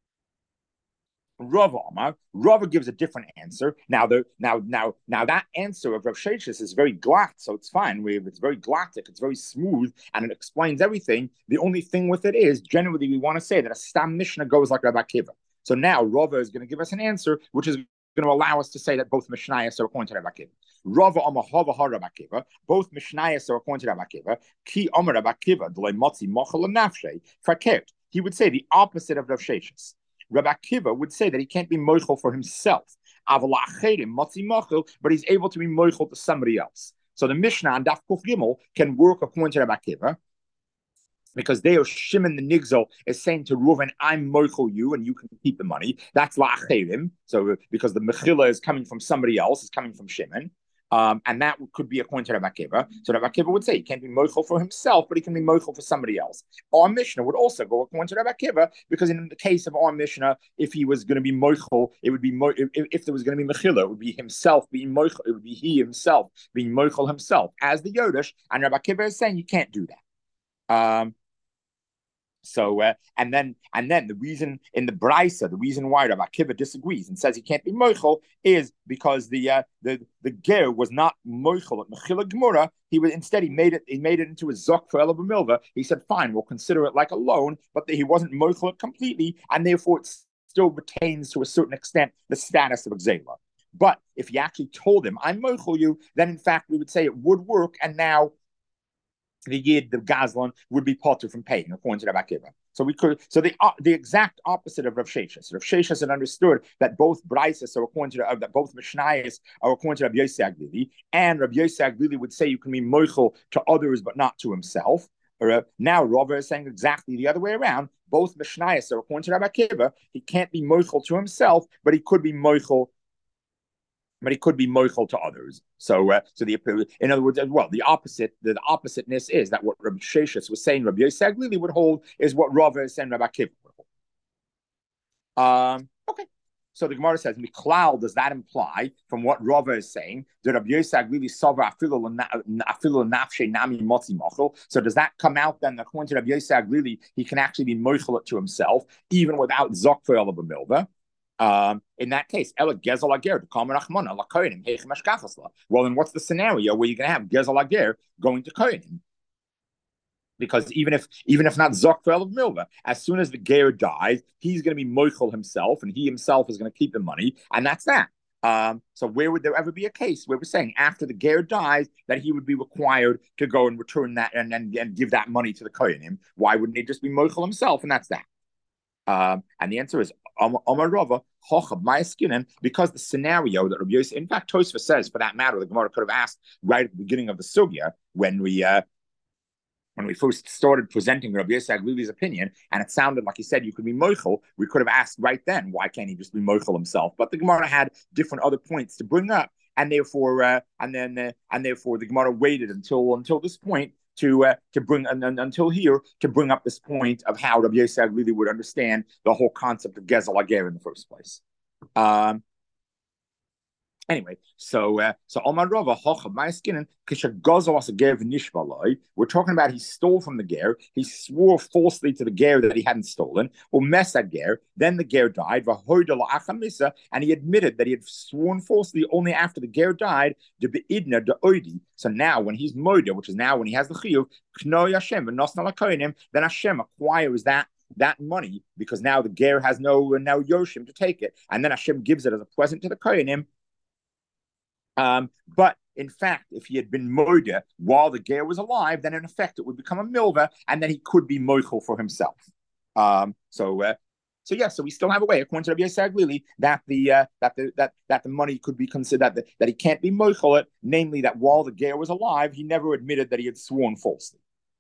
Rava gives a different answer. Now that answer of Rav Sheshes is very glatt, so it's fine. It's very glottic, it's very smooth, and it explains everything. The only thing with it is, generally, we want to say that a Stam Mishnah goes like Rabbi Akiva. So now Rava is going to give us an answer, which is going to allow us to say that both Mishnayos are according to Rabbi Akiva. Rava Amahava Ha Rabbi Akiva, both Mishnayos are according to Rabbi Akiva. Ki Amar Rabbi Akiva, D'lei Motzi Mochel Nafshe Fakert. He would say the opposite of Rav Sheshes. Rabbi Akiva would say that he can't be moichel for himself, but he's able to be moichel to somebody else. So the Mishnah on Daf Kuf Gimel can work according to Rabbi Akiva, because there Shimon the Nigzel is saying to Reuven, I'm moichel you and you can keep the money. That's la'acherim. So because the mechila is coming from somebody else, it's coming from Shimon. And that could be according to Rabbi Akiva. So Rabbi Akiva would say he can't be moichel for himself, but he can be moichel for somebody else. Our Mishnah would also go according to Rabbi Akiva, because in the case of our Mishnah, if he was going to be moichel, it would be if there was going to be mechila, it would be himself being moichel. It would be he himself being moichel himself as the Yodesh. And Rabbi Akiva is saying you can't do that. And then the reason in the Braisa, the reason why Rabbi Akiva disagrees and says he can't be moichel is because the ger was not moichel at mechila gemura. He made it into a zok for Ela B'milva. He said, fine, we'll consider it like a loan, but he wasn't moichel it completely, and therefore it still retains to a certain extent the status of Gzela. But if he actually told him, I'm moichel you, then in fact we would say it would work, and now the Gazlan would be potter from paying, according to Rabbi Akiva. So the exact opposite of Rav Sheshes. Rav Sheshes had understood that both Braises are according to that both Mishnayos are according to Rabbi Yosef Glili, and Rabbi Yosef Glili would say you can be moichel to others but not to himself. Now Rava is saying exactly the other way around. Both Mishnayos are according to Rabbi Akiva. He can't be moichel to himself, but he could be moichel. But he could be moichel to others. So in other words, as well, the oppositeness is that what Rabbi Sheshes was saying, Rabbi Yosef Glili would hold, is what Rava is saying, Rabbi Akiva would hold. Okay. So the Gemara says, Miklal, does that imply from what Rava is saying that Rabbi Yosef Glili sover afilu nafshe nami motzi mochel? So does that come out then that according to Rabbi Yosef Glili, he can actually be moichel to himself even without zok for Ela B'milva? In that case, Ela Gezel Ager, well, then what's the scenario where you're going to have Gezel Ager going to Kohenim? Because even if not Zokvel of Milva, as soon as the Ger dies, he's going to be Moichel himself, and he himself is going to keep the money, and that's that. So where would there ever be a case where we're saying after the Ger dies that he would be required to go and return that and give that money to the Kohenim? Why wouldn't he just be Moichel himself, and that's that? And the answer is Omar Rava Hochab Ma'askinen, because the scenario that Rabbi Yosef, in fact, Tosfos says, for that matter, the Gemara could have asked right at the beginning of the sugya when we first started presenting Rabbi Yosef Aglili's opinion, and it sounded like he said you could be moichel, we could have asked right then, why can't he just be moichel himself? But the Gemara had different other points to bring up, and therefore the Gemara waited until this point to bring until here to bring up this point of how Rabbi Yosef Aglili would understand the whole concept of Gezel Ager in the first place. Anyway, so Omar Rava Hochav Ma'askinen Kishagozo as a ger v'nishbaloi. We're talking about he stole from the ger. He swore falsely to the ger that he hadn't stolen. Or mesa ger. Then the ger died. V'hoida la'achamisa, and he admitted that he had sworn falsely only after the ger died. De beidna de oidi. So now, when he's moida, which is now when he has the chiyuv, k'noi Hashem v'nosna lakoinim, then Hashem acquires that money because now the ger has no yoshim to take it, and then Hashem gives it as a present to the kohenim. But in fact, if he had been moida while the ger was alive, then in effect it would become a milva, and then he could be moichel for himself. So we still have a way, according to Rabbi Yosef Aglili, that the money could be considered that he can't be moichel it, namely that while the ger was alive, he never admitted that he had sworn falsely.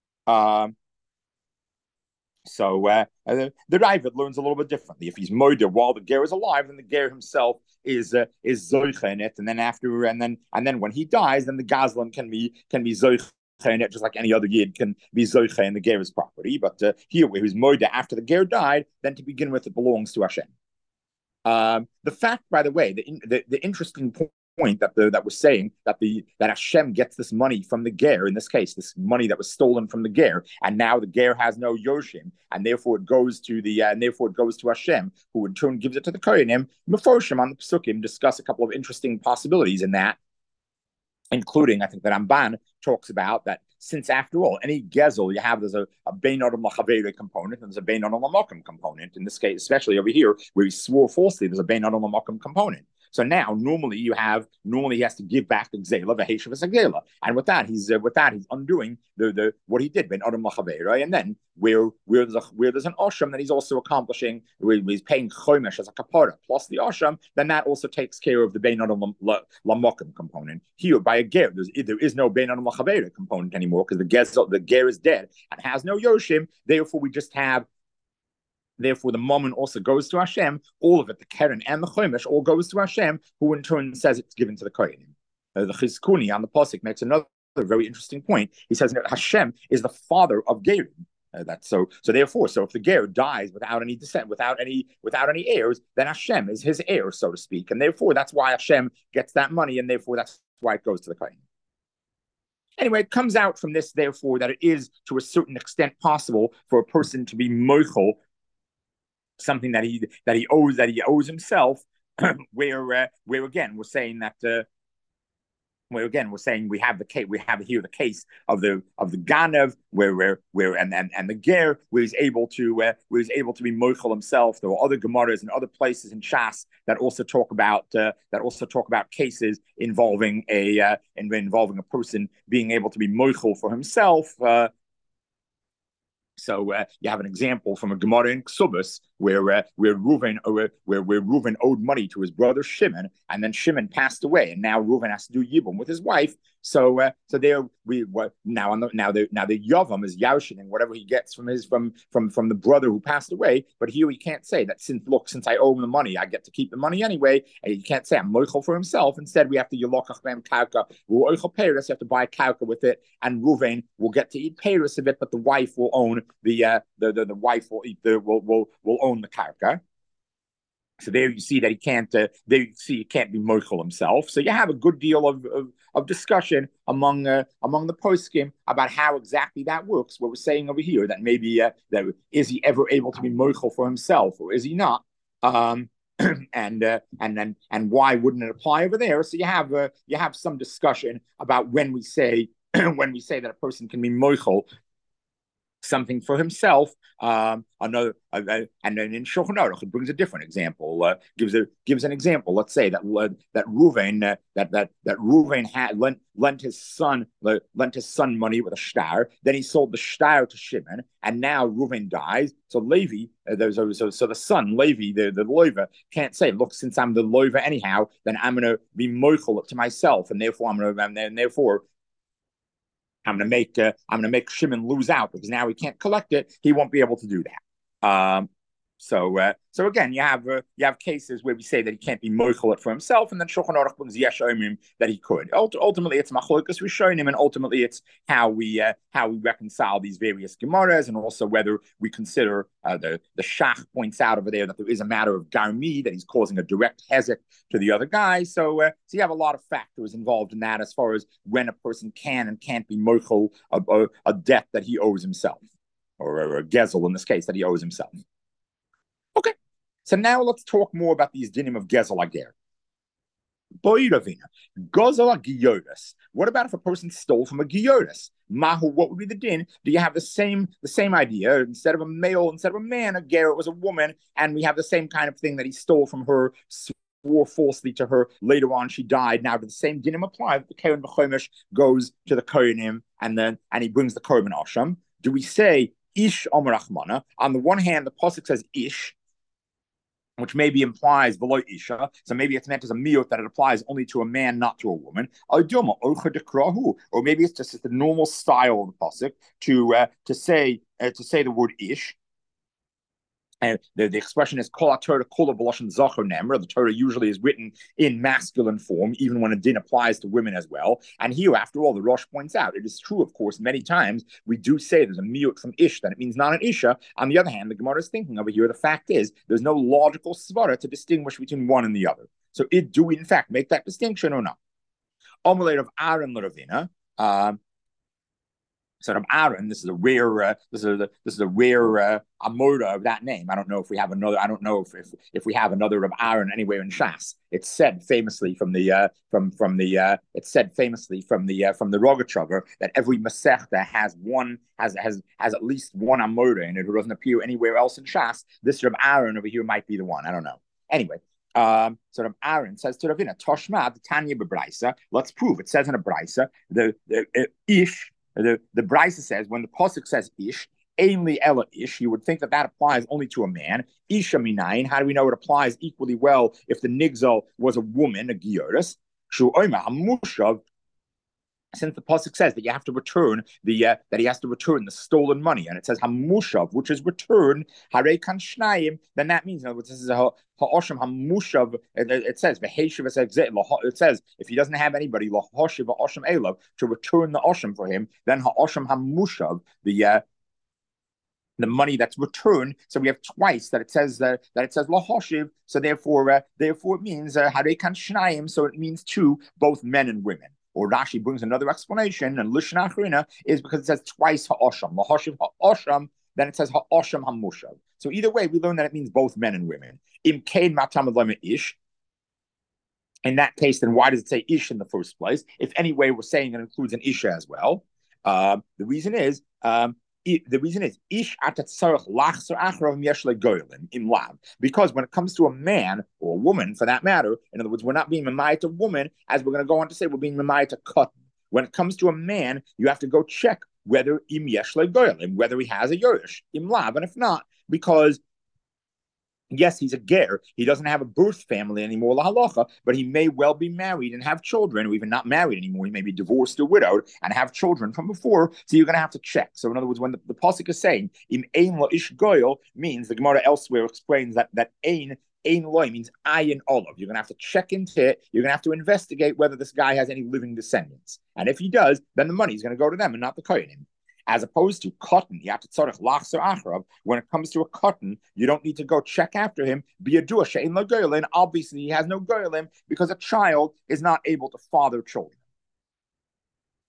So the Ravid learns a little bit differently. If he's moida while the ger is alive, then the ger himself is zoicha in it, and then when he dies, then the gazlan can be zoicha in it, just like any other yid can be zoicha in the ger's property. But here, where he's moida after the ger died, then to begin with, it belongs to Hashem. The fact, by the way, the interesting point that we're saying that Hashem gets this money from the ger, in this case, this money that was stolen from the ger, and now the ger has no yoshim, and therefore it goes to Hashem, who in turn gives it to the kohenim. Meforshim on the Pesukim discuss a couple of interesting possibilities in that, including, I think that Ramban talks about that since, after all, any gezel you have, there's a bein adam lachavere component, and there's a bein adam lamakom component. In this case, especially over here, where he swore falsely, there's a bein adam lamakom component. So now, normally he has to give back the gzela, v'heshav v'sagela, and with that he's undoing the what he did ben adam lachavera, and then where there's an osham that he's also accomplishing, where he's paying chomesh as a kapara plus the osham, then that also takes care of the bein adam lamokim component. Here by a ger, there is no bein adam lachavera component anymore because the ger is dead and has no yoshim. Therefore, we just have. Therefore, the moment also goes to Hashem. All of it, the keren and the chomesh, all goes to Hashem, who in turn says it's given to the kohenim. The Chizkuni on the pasuk makes another very interesting point. He says that Hashem is the father of gerim. So if the ger dies without any descent, without any heirs, then Hashem is his heir, so to speak, and therefore that's why Hashem gets that money, and therefore that's why it goes to the kohenim. Anyway, it comes out from this, therefore, that it is to a certain extent possible for a person to be moichel something that he owes himself, where again we're saying that we have here the case of the Ganav where the Ger where he's able to be moichel himself. There are other Gemaras and other places in Shas that also talk about cases involving a person being able to be moichel for himself. So you have an example from a Gemara in Ksubas where Reuven owed money to his brother Shimon, and then Shimon passed away, and now Reuven has to do yibum with his wife. So the yavam is yaushining whatever he gets from the brother who passed away. But here he can't say that since I owe him the money, I get to keep the money anyway. And he can't say I'm moichel for himself. Instead, we have to yilokach b'hem kauka. You have to buy kauka with it, and Reuven will get to eat peiros of it, but the wife will own the wife will eat will own the karka. So there you see that he can't. He can't be moichel himself. So you have a good deal of discussion among the poskim about how exactly that works. What we're saying over here, that maybe that is he ever able to be moichel for himself, or is he not? and why wouldn't it apply over there? So you have some discussion about when we say when we say that a person can be moichel something for himself. And then in Shulchan Aruch, it brings a different example. Gives an example. Let's say that Ruvain that Ruvain had lent his son money with a shtar. Then he sold the shtar to Shimon, and now Ruvain dies. So Levi, so the son Levi, the loiva, can't say, look, since I'm the loiva anyhow, then I'm going to be moichel to myself, and therefore I'm going to make Shimon lose out because now he can't collect it. He won't be able to do that. So again, you have cases where we say that he can't be moichel it for himself, and then Shulchan Aruch brings yesh omrim that he could. Ultimately, it's machlokas rishonim, and ultimately it's how we reconcile these various gemaras, and also whether we consider the Shach points out over there that there is a matter of garmi, that he's causing a direct hezek to the other guy. So you have a lot of factors involved in that as far as when a person can and can't be moichel a debt that he owes himself, or a gezel in this case that he owes himself. Okay, so now let's talk more about these dinim of gezel ager. Boiravina, gezel giyotis. What about if a person stole from a giyotis? Mahu, what would be the din? Do you have the same idea? Instead of a man, a ger was a woman, and we have the same kind of thing that he stole from her, swore falsely to her. Later on, she died. Now, do the same dinim apply? The Kohen B'chomish goes to the Kohenim, and he brings the Korban Asham. Do we say ish omer achmana? On the one hand, the pasuk says ish, which maybe implies v'lo isha, so maybe it's meant as a miyut that it applies only to a man, not to a woman. Or maybe it's just the normal style of the pasuk to say the word ish. And the expression is kol Torah kol b'lashon zachar nemra. The Torah usually is written in masculine form, even when a din applies to women as well. And here, after all, the Rosh points out, it is true, of course, many times we do say there's a miyut from ish, that it means not an isha. On the other hand, the Gemara is thinking over here, the fact is, there's no logical svara to distinguish between one and the other. So do we, in fact, make that distinction or not? Omelate of Aaron L'Ravina. So Aaron, this is a rare amoda of that name. I don't know if we have another. I don't know if we have another of Aaron anywhere in Shas. It's said famously from the Rogachover that every Masechta has at least one amoda in it who doesn't appear anywhere else in Shas. This Reb Aaron over here might be the one. I don't know. Anyway. So Aaron says to Ravina, Toshma, the Tanya Bebraisa. Let's prove. It says in a Braisa, the ish. The Braisa says when the pasuk says ish, ainly ella ish, you would think that applies only to a man. Isha minayin. How do we know it applies equally well if the nigzal was a woman, a gioris? Shu oima hamushav. Since the pasuk says that you have to return that he has to return the stolen money, and it says hamushav, which is return harei kan shnayim, then that means, in other words, this is a ha'osham hamushav. It says it says if he doesn't have anybody lahoshiv ha'osham elav to return the osham for him, then ha'osham hamushav, the money that's returned. So we have twice that it says lahoshiv. So therefore it means harei kan shnayim. So it means two, both men and women. Or Rashi brings another explanation, and Lishna Achrina is because it says twice ha'osham, lahoshiv ha'osham, then it says ha'osham hamushav. So either way, we learn that it means both men and women. Im kain matam ish. In that case, then why does it say ish in the first place? If anyway we're saying it includes an isha as well. The reason is ish atatzarach lachzer achrav yeshle goylim im lav. Because when it comes to a man or a woman, for that matter, in other words, we're not being mamayit a woman, as we're going to go on to say, we're being mamayit a cotton. When it comes to a man, you have to go check whether im yeshle goylim, whether he has a yorish im lav, and if not, because yes, he's a ger. He doesn't have a birth family anymore, la halacha, but he may well be married and have children, or even not married anymore. He may be divorced or widowed and have children from before. So you're going to have to check. So in other words, when the pasuk is saying im ein lo ish goyel, means the Gemara elsewhere explains that ein loy means ayin olav. You're going to have to check into it. You're going to have to investigate whether this guy has any living descendants. And if he does, then the money is going to go to them and not the kohenim. As opposed to cotton, you have to tzarech lachzer achrav. When it comes to a cotton, you don't need to go check after him. Be a dua she'ein lo goyelin. Obviously, he has no goyelim because a child is not able to father children.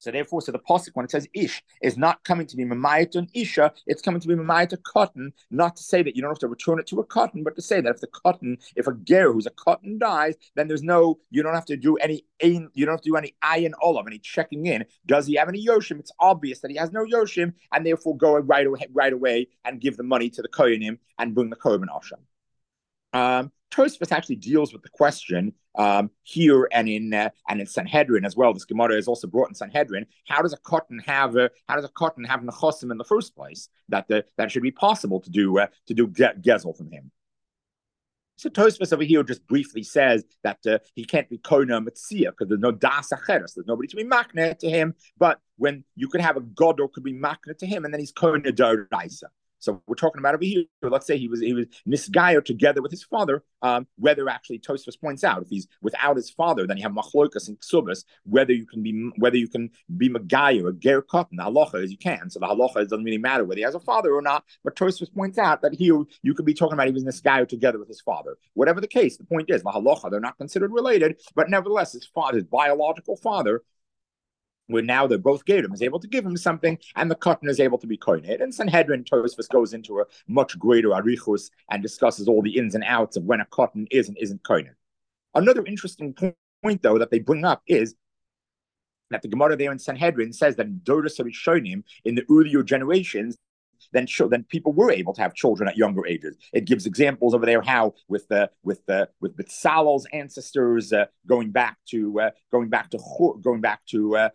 So therefore, so the pasuk when it says ish is not coming to be mamayit on isha, it's coming to be mamayit a cotton. Not to say that you don't have to return it to a cotton, but to say that if a ger who's a cotton dies, then you don't have to do any ayin olav, any checking in. Does he have any yoshim? It's obvious that he has no yoshim, and therefore go right away and give the money to the kohenim and bring the korban asham. Tosfos actually deals with the question here and in Sanhedrin as well. This Gemara is also brought in Sanhedrin. How does a cotton have nechosim in the first place? That should be possible to do gezel from him. So Tosfos over here just briefly says that he can't be kona mitzia because there's no das acheres. There's nobody to be makne to him. But when you could have a gadol could be makne to him, and then he's kona d'oraisa. So we're talking about over here. Let's say he was nisgayo together with his father. Whether actually Tosfos points out if he's without his father, then you have machlokas and ksubas. Whether you can be magayo a ger cotton. The halacha is you can. So the halacha doesn't really matter whether he has a father or not. But Tosfos points out that here you could be talking about he was nisgayo together with his father. Whatever the case, the point is the halacha they're not considered related, but nevertheless his biological father, where now they're both Gerim, is able to give him something, and the cotton is able to be koined. And Sanhedrin Tosfos goes into a much greater arichus and discusses all the ins and outs of when a cotton is and isn't koined. Another interesting point, though, that they bring up is that the Gemara there in Sanhedrin says that in Doros Rishonim, in the earlier generations, then people were able to have children at younger ages. It gives examples over there how with Betzalel's ancestors going back to Hur, going back to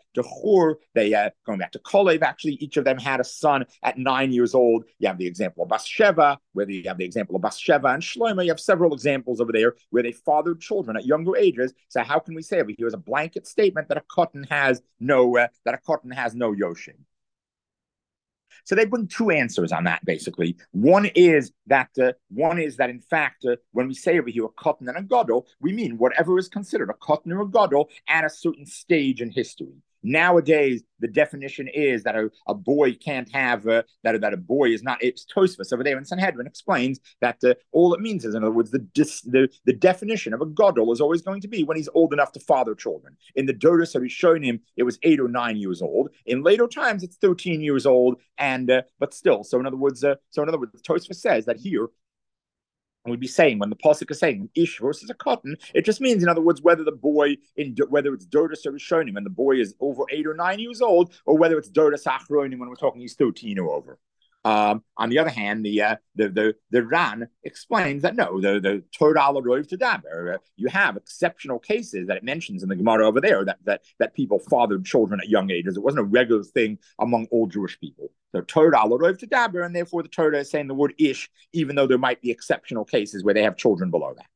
Kolev. Actually, each of them had a son at 9 years old. You have the example of Bathsheba, where you have the example of Bathsheba and Shlomo. You have several examples over there where they fathered children at younger ages. So how can we say over here is a blanket statement that a cotton has no yoshim? So they bring two answers on that, basically. One is that in fact, when we say over here a cotton and a gadol, we mean whatever is considered a cotton or a gadol at a certain stage in history. Nowadays, the definition is that a boy can't have that a boy is not. It's Tosfos over there in Sanhedrin explains that all it means is, in other words, the definition of a gadol is always going to be when he's old enough to father children. In the Doros Rishonim, it was 8 or 9 years old. In later times, it's 13 years old, and but still. So in other words, Tosfos says that here. We'd be saying when the pasuk is saying ish versus a cotton, it just means, in other words, whether it's Doros or Rishonim and the boy is over 8 or 9 years old, or whether it's Doros Achronim when we're talking he's 13 or over. On the other hand, the Ran explains that no, the Torah al-Rov to Daber, you have exceptional cases that it mentions in the Gemara over there that people fathered children at young ages. It wasn't a regular thing among all Jewish people. So Torah al-Rov to Daber, and therefore the Torah is saying the word ish, even though there might be exceptional cases where they have children below that.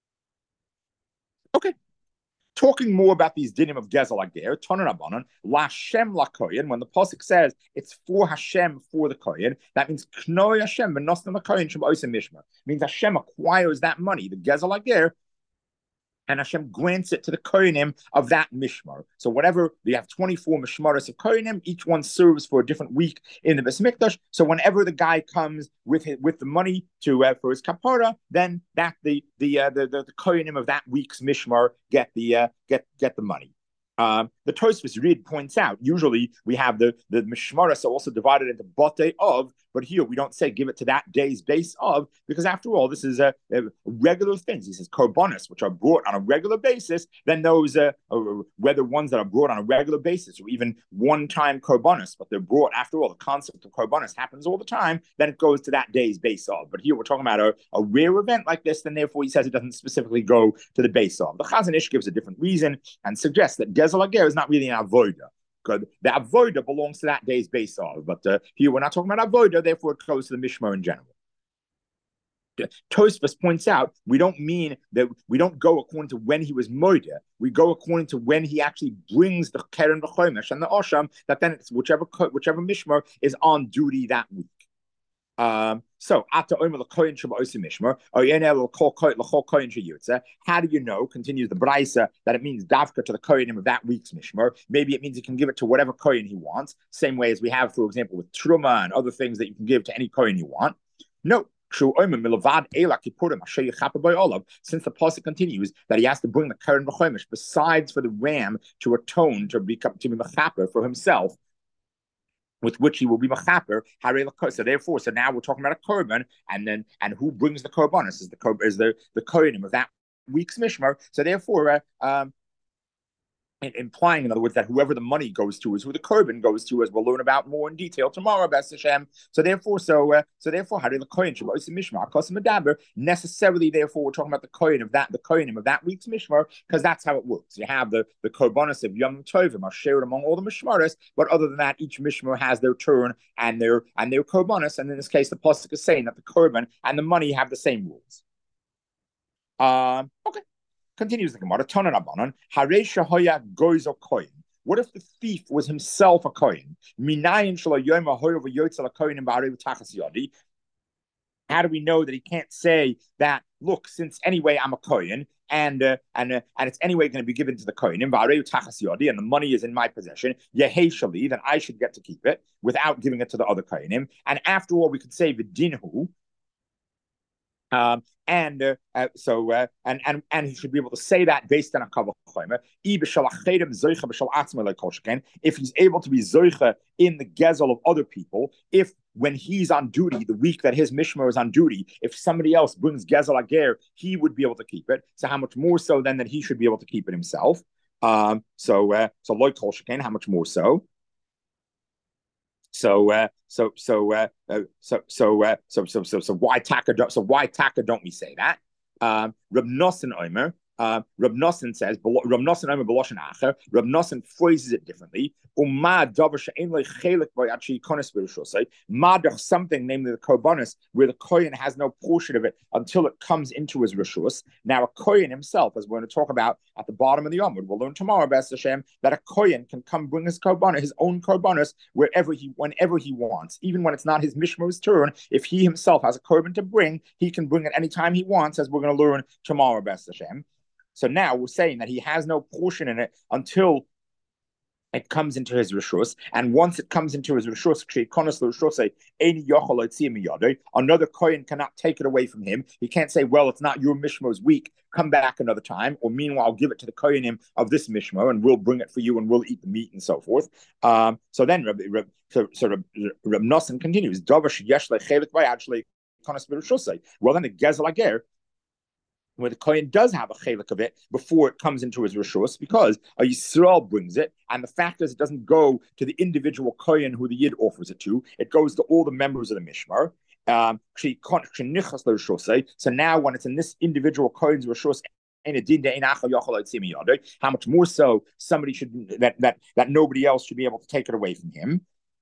Okay. Talking more about these dinim of Gezel Ager, Tonan Rabbanon, Lashem Lakoyin, when the pasuk says it's for Hashem for the Koyin, that means Knoi Hashem v'nosna Lakoyin Shem Oisem Mishma. Means Hashem acquires that money, the Gezel Ager, and Hashem grants it to the Kohanim of that Mishmar. So whatever, you have 24 Mishmaros of Kohanim, each one serves for a different week in the Beis Mikdash. So whenever the guy comes with the money for his kapara, then the Kohanim of that week's Mishmar get the money. The Tosfos Rid points out, usually we have the Mishmaros are also divided into Bate of, but here we don't say give it to that day's base of, because after all, this is a regular things. He says korbanos, which are brought on a regular basis, then those, whether ones that are brought on a regular basis or even one-time korbanos, but they're brought, after all, the concept of korbanos happens all the time, then it goes to that day's base of. But here we're talking about a rare event like this, then therefore he says it doesn't specifically go to the base of. The Chazon Ish gives a different reason and suggests that Gezel Ager is not really an avoda. The avoda belongs to that day's base of, but here we're not talking about avoda, therefore it goes to the Mishmar in general. Tosfos points out we don't mean that we don't go according to when he was moida. We go according to when he actually brings the keren v'chomesh and the osham. That then it's whichever mishmar is on duty that week. So after Omer l'koyin sheba osim mishmar, oyenel l'kol koyin sheyutza. How do you know? Continues the braysa that it means davka to the koyinim of that week's mishmar. Maybe it means he can give it to whatever koyin he wants. Same way as we have, for example, with truma and other things that you can give to any koyin you want. No. Since the pasuk continues that he has to bring the Keren B'chomish besides for the ram to atone to be mechaper for himself, with which he will be mechaper. So therefore, so now we're talking about a korban, and who brings the korbanos is the kohenim of that week's mishmar. So therefore, implying, in other words, that whoever the money goes to is who the korban goes to, as we'll learn about more in detail tomorrow, B'ez Hashem. So therefore, Hari the kohen Shabbos mishmar kosim medaber. Necessarily, therefore, we're talking about the kohen of that week's mishmar, because that's how it works. You have the korbanos of Yom Tovim are shared among all the mishmaros, but other than that, each mishmar has their turn and their korbanos. And in this case, the pasuk is saying that the korban and the money have the same rules. Okay. Continues the Gemara, Tana Rabbanan, Haresha Hoya Goizo Koyin. What if the thief was himself a Koyin? Minayin Shalo Yoma Hoyova Yotzal Koyin and Ba'arev Tachas Yodi. How do we know that he can't say that, look, since anyway I'm a Koyin, and it's anyway going to be given to the Koyin, and the money is in my possession, Yeheshali, then I should get to keep it without giving it to the other Koyinim. And after all, we could say Vidinhu. And he should be able to say that based on a kavach chomer. If he's able to be zoicha in the gezel of other people, if when he's on duty, the week that his mishmar is on duty, if somebody else brings gezel ager, he would be able to keep it. So how much more so then that he should be able to keep it himself? So loy kol sheken, how much more so? So why taka? So why taka don't we say that? Reb Nosson Omer. Reb Nosson says, Reb Nosson Omer b'loshen acher. Reb Nosson phrases it differently. Something, namely the korbanos, where the kohen has no portion of it until it comes into his rishus. Now, a kohen himself, as we're going to talk about at the bottom of the Yomud, we'll learn tomorrow, B'ez Hashem, that a kohen can come bring his korbanos, his own korbanos, whenever he wants, even when it's not his mishmar's turn. If he himself has a korban to bring, he can bring it anytime he wants, as we're going to learn tomorrow, B'ez Hashem. So now we're saying that he has no portion in it until it comes into his rishus, and once it comes into his rishus, another kohen cannot take it away from him. He can't say, well, it's not your mishmar's week, come back another time, or meanwhile give it to the kohenim of this mishmar and we'll bring it for you and we'll eat the meat and so forth. So then Reb Nosson continues, well then the gezel ager, where the kohen does have a chelik of it before it comes into his rishus, because a Yisrael brings it, and the fact is it doesn't go to the individual kohen who the yid offers it to; it goes to all the members of the mishmar. So now, when it's in this individual kohen's rishus, how much more so somebody should that nobody else should be able to take it away from him.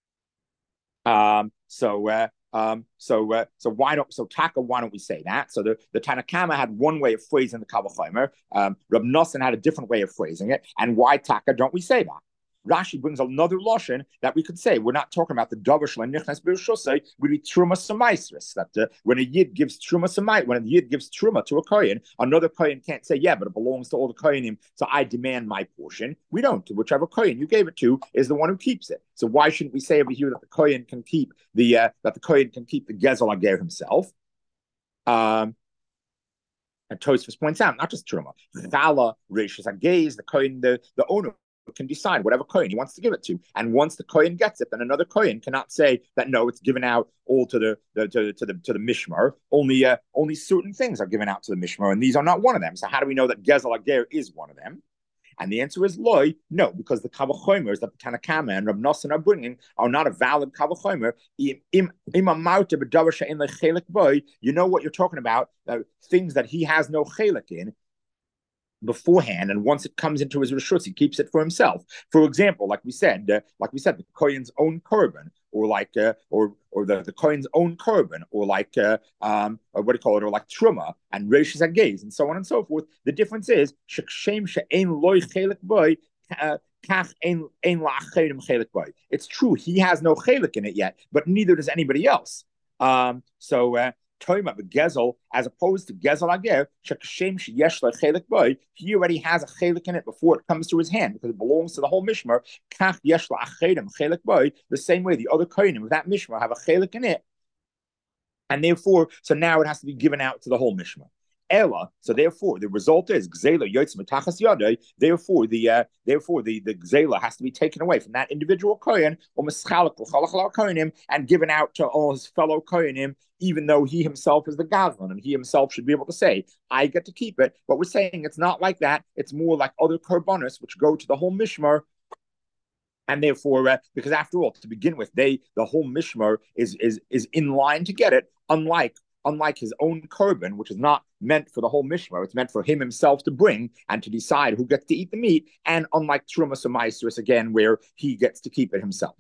Why don't we say that? So the Tanakama had one way of phrasing the Kavach Chomer. Reb Nosson had a different way of phrasing it. And why Taka don't we say that? Rashi brings another lashon that we could say. We're not talking about the davar shel nichnas b'rishusay. Would be truma samaisris. That when a yid gives truma to a kohen, another kohen can't say, yeah, but it belongs to all the kohenim, so I demand my portion. We don't. Whichever kohen you gave it to is the one who keeps it. So why shouldn't we say over here that the kohen can keep the gezel ager himself? And Tosfos points out, not just truma, chala reishis hagez, the kohen, the owner can decide whatever kohen he wants to give it to, and once the kohen gets it, then another kohen cannot say that no, it's given out all to the mishmar. Only certain things are given out to the mishmar, and these are not one of them. So how do we know that gezel ager is one of them? And the answer is loy, no, because the Kavach Chomers that the Tanakama and Reb Nosson are bringing are not a valid Kavach Chomer. You know what you're talking about, things that he has no chelik in beforehand, and once it comes into his rishus, he keeps it for himself. For example, like we said, the kohen's own korban, or the kohen's own korban, or like or what do you call it, or like truma and reishis hagez, and so on and so forth. The difference is shekshem she'ein loy chelik boy. It's true, he has no chelik in it yet, but neither does anybody else. Toima begezel, as opposed to gezel ager, he already has a chelik in it before it comes to his hand, because it belongs to the whole mishmar. The same way the other kohenim of that mishmar have a chelik in it And therefore, so now it has to be given out to the whole mishmar. Ella, so therefore, the result is gzela yotz metachas yadai. Therefore the gzela has to be taken away from that individual kohen or mischalak l'chalachal kohenim and given out to all his fellow kohenim, even though he himself is the gadlon and he himself should be able to say, "I get to keep it." But we're saying it's not like that. It's more like other korbanos which go to the whole mishmar. And therefore, because after all, to begin with, the whole mishmar is in line to get it, unlike his own korban, which is not meant for the whole mishmar, it's meant for him himself to bring and to decide who gets to eat the meat, and unlike Trumas or Maestris, again, where he gets to keep it himself.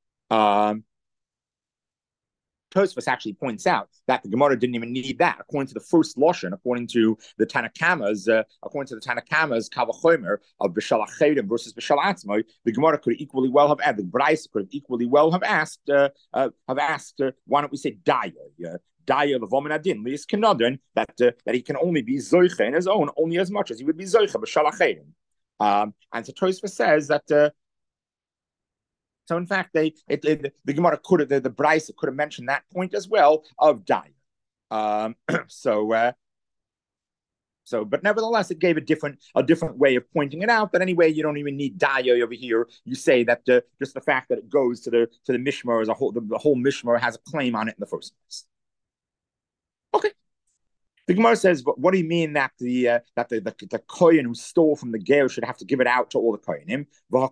Tosfos actually points out that the Gemara didn't even need that. According to the first Lashon, according to the Tanakhama's Kavachomer of B'Shal Achedim versus B'Shal Atzmai, the Gemara could equally well have added, the Braisa could have equally well have asked, why don't we say Daya? Daya Levomin Adin, Lias Kenadin, that he can only be Zoiche in his own, only as much as he would be Zoiche B'Shal Achedim. And so Tosfos says that. So in fact, the Gemara could have, the Braisa could have mentioned that point as well of Daya. But nevertheless, it gave a different way of pointing it out. But anyway, you don't even need Daya over here. You say that just the fact that it goes to the Mishmar as a whole, the whole Mishmar has a claim on it in the first place. Okay. The Gemara says, but what do you mean that the kohen who stole from the ger should have to give it out to all the kohenim?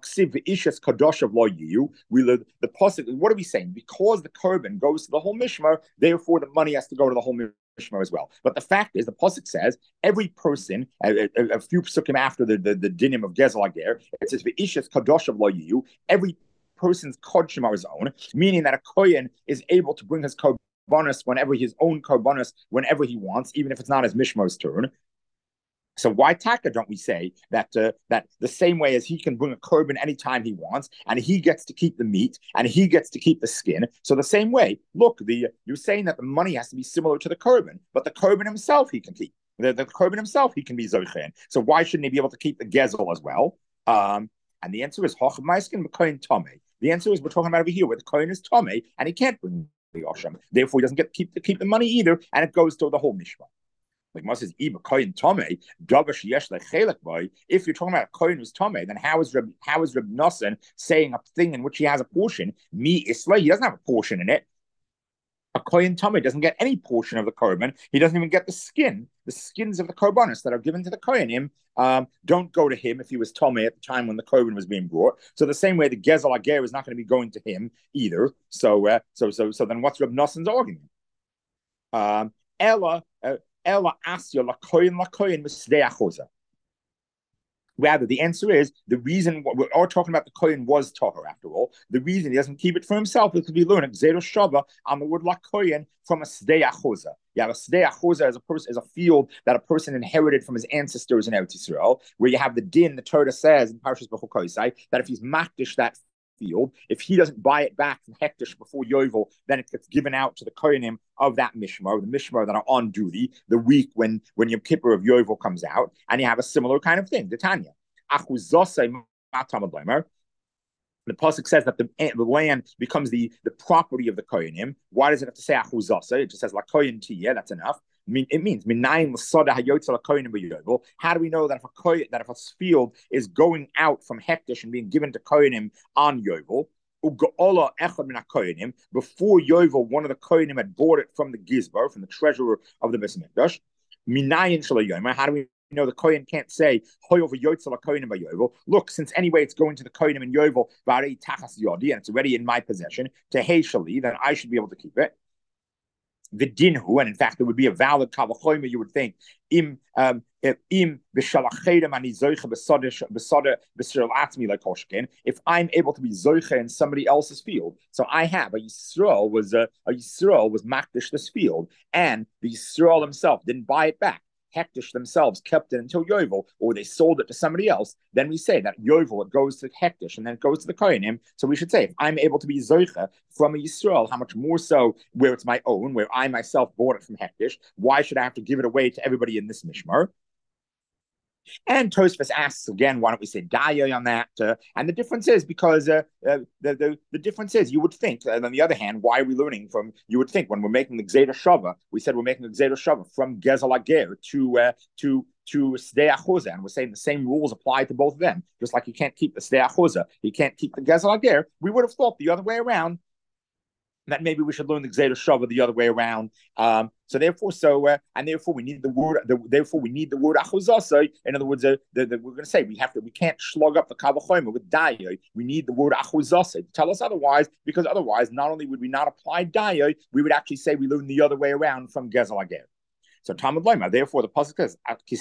The pasuk, what are we saying? Because the korban goes to the whole mishmar, therefore the money has to go to the whole mishmar as well. But the fact is, the pasuk says every person, a few psukim after the dinim of gezel ger, it says v'ishas kadoshav lo yiyu. Every person's kodshim are his own, meaning that a kohen is able to bring his korban whenever his own korbanos, whenever he wants, even if it's not his mishmar's turn. So why taka don't we say that that the same way as he can bring a korban anytime he wants, and he gets to keep the meat, and he gets to keep the skin? So the same way, look, you're saying that the money has to be similar to the korban, but the korban himself he can keep. The korban himself he can be zoichen. So why shouldn't he be able to keep the gezel as well? And the answer is hoch maiskin b'kohen tomei. The answer is we're talking about over here where the kohen is tomei and he can't bring the osham. Therefore, he doesn't get to keep the money either, and it goes to the whole mishmar. Like Moses says, if you're talking about a kohen who's tomei, then how is Reb Nosson saying a thing in which he has a portion? Me Isla, he doesn't have a portion in it. A kohen tomei doesn't get any portion of the korban. He doesn't even get the skin. The skins of the korbanos that are given to the kohenim don't go to him if he was tomei at the time when the korban was being brought. So the same way, the gezel ager is not going to be going to him either. So then what's Reb Nosson's argument? Ella asya la kohen misdei achoza. Rather, the answer is the reason we're all talking about the kohen was tahor after all. The reason he doesn't keep it for himself is because we learn Gzeiro Shava on the word la kohen from a sdei achoza. Yeah, a sdei achoza is a field that a person inherited from his ancestors in Eretz Yisrael, where you have the din. The Torah says in Parshas Bechukosai that if he's makdish that field, if he doesn't buy it back from Hektish before Yovel, then it gets given out to the kohenim of that mishmar, the mishmar that are on duty the week when Yom Kippur of Yovel comes out, and you have a similar kind of thing. The Tanya, the pasuk says that the land becomes the property of the kohenim. Why does it have to say achuzasa? It just says la kohen tiyeh. That's enough. It means minayin l'soda hayotza lakohenim b'yovel. How do we know that if a field is going out from Hektish and being given to kohenim on Yovel, before Yovel, one of the kohenim had bought it from the gizbar, from the treasurer of the Beis Mikdash? How do we know the kohen can't say look, since anyway it's going to the kohenim in Yovel, and it's already in my possession, to Heishali, then I should be able to keep it. The dinhu, and in fact, there would be a valid kavachoyma. You would think if I'm able to be zoiche in somebody else's field, so I have a Yisrael was makdish this field, and the Yisrael himself didn't buy it back. Hektish themselves kept it until Yovel, or they sold it to somebody else, then we say that Yovel, it goes to Hektish, and then it goes to the Kohanim. So we should say, if I'm able to be Zoicha from a Yisrael, how much more so where it's my own, where I myself bought it from Hektish? Why should I have to give it away to everybody in this Mishmar? And Tosfos asks again, why don't we say Daya on that? And the difference is because the difference is you would think, and on the other hand, why are we learning from? You would think when we're making the Gzeda Shava, we said we're making the Gzeda Shava from Gezel Ager to Sdei Achuza, and we're saying the same rules apply to both of them. Just like you can't keep the Sdei Achuza, you can't keep the Gezel Ager. We would have thought the other way around that maybe we should learn the Gzeda Shava the other way around. So therefore, and therefore we need the word. Therefore, we need the word achuzasa. In other words, we're going to say we can't slug up the kavachomer with daya. We need the word achuzasa to tell us otherwise, because otherwise, not only would we not apply daya, we would actually say we learn the other way around from gezel ager. So Talmud Lema, therefore the pasuk says,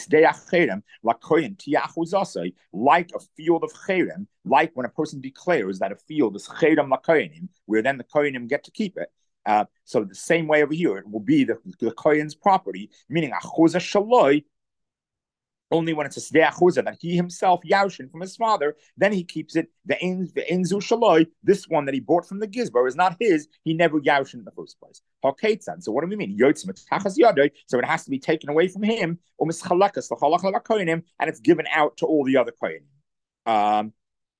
like a field of cherem, like when a person declares that a field is cherem lakoyanim, where then the koyanim get to keep it. So the same way over here, it will be the koyan's property, meaning achuza shaloi. Only when it's a Sdei Achuza that he himself yashin from his father, then he keeps it. The Enzu Shaloi, this one that he bought from the Gizbar, is not his. He never yashin in the first place. So what do we mean? So it has to be taken away from him, and it's given out to all the other kohenim.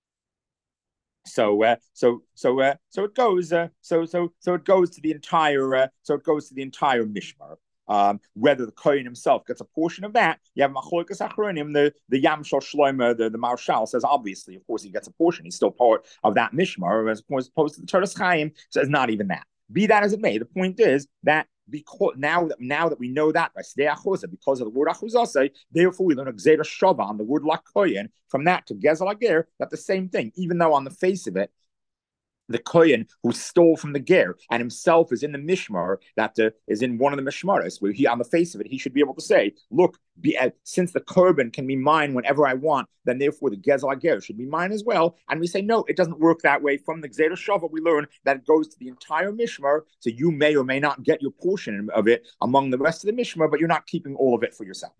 So it goes. So it goes to the entire. So it goes to the entire mishmar. Whether the Kohen himself gets a portion of that, you have Machlokas Achronim, the Yam Shal Shlomo, the Marshal says, obviously, of course, he gets a portion. He's still part of that Mishmar, as opposed to the Toras Chaim says not even that. Be that as it may, the point is that because now that we know that by Sdei Achuza, because of the word Achuzase, therefore we learn a Gzeda Shava on the word Lakoyen, from that to Gezel Ager, that the same thing, even though on the face of it, the Kohen who stole from the Ger and himself is in the Mishmar, that is in one of the Mishmaros, where he, on the face of it, he should be able to say, look, since the Korban can be mine whenever I want, then therefore the Gezel Ager should be mine as well. And we say, no, it doesn't work that way. From the Gzeda Shava, we learn that it goes to the entire Mishmar, so you may or may not get your portion of it among the rest of the Mishmar, but you're not keeping all of it for yourself.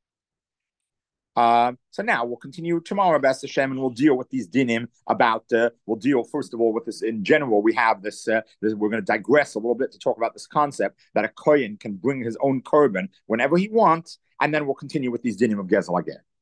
So now we'll continue tomorrow, B'ez Hashem, and we'll deal with these dinim about. We'll deal first of all with this in general. We have this. We're going to digress a little bit to talk about this concept that a kohen can bring his own korban whenever he wants, and then we'll continue with these dinim of Gezel again.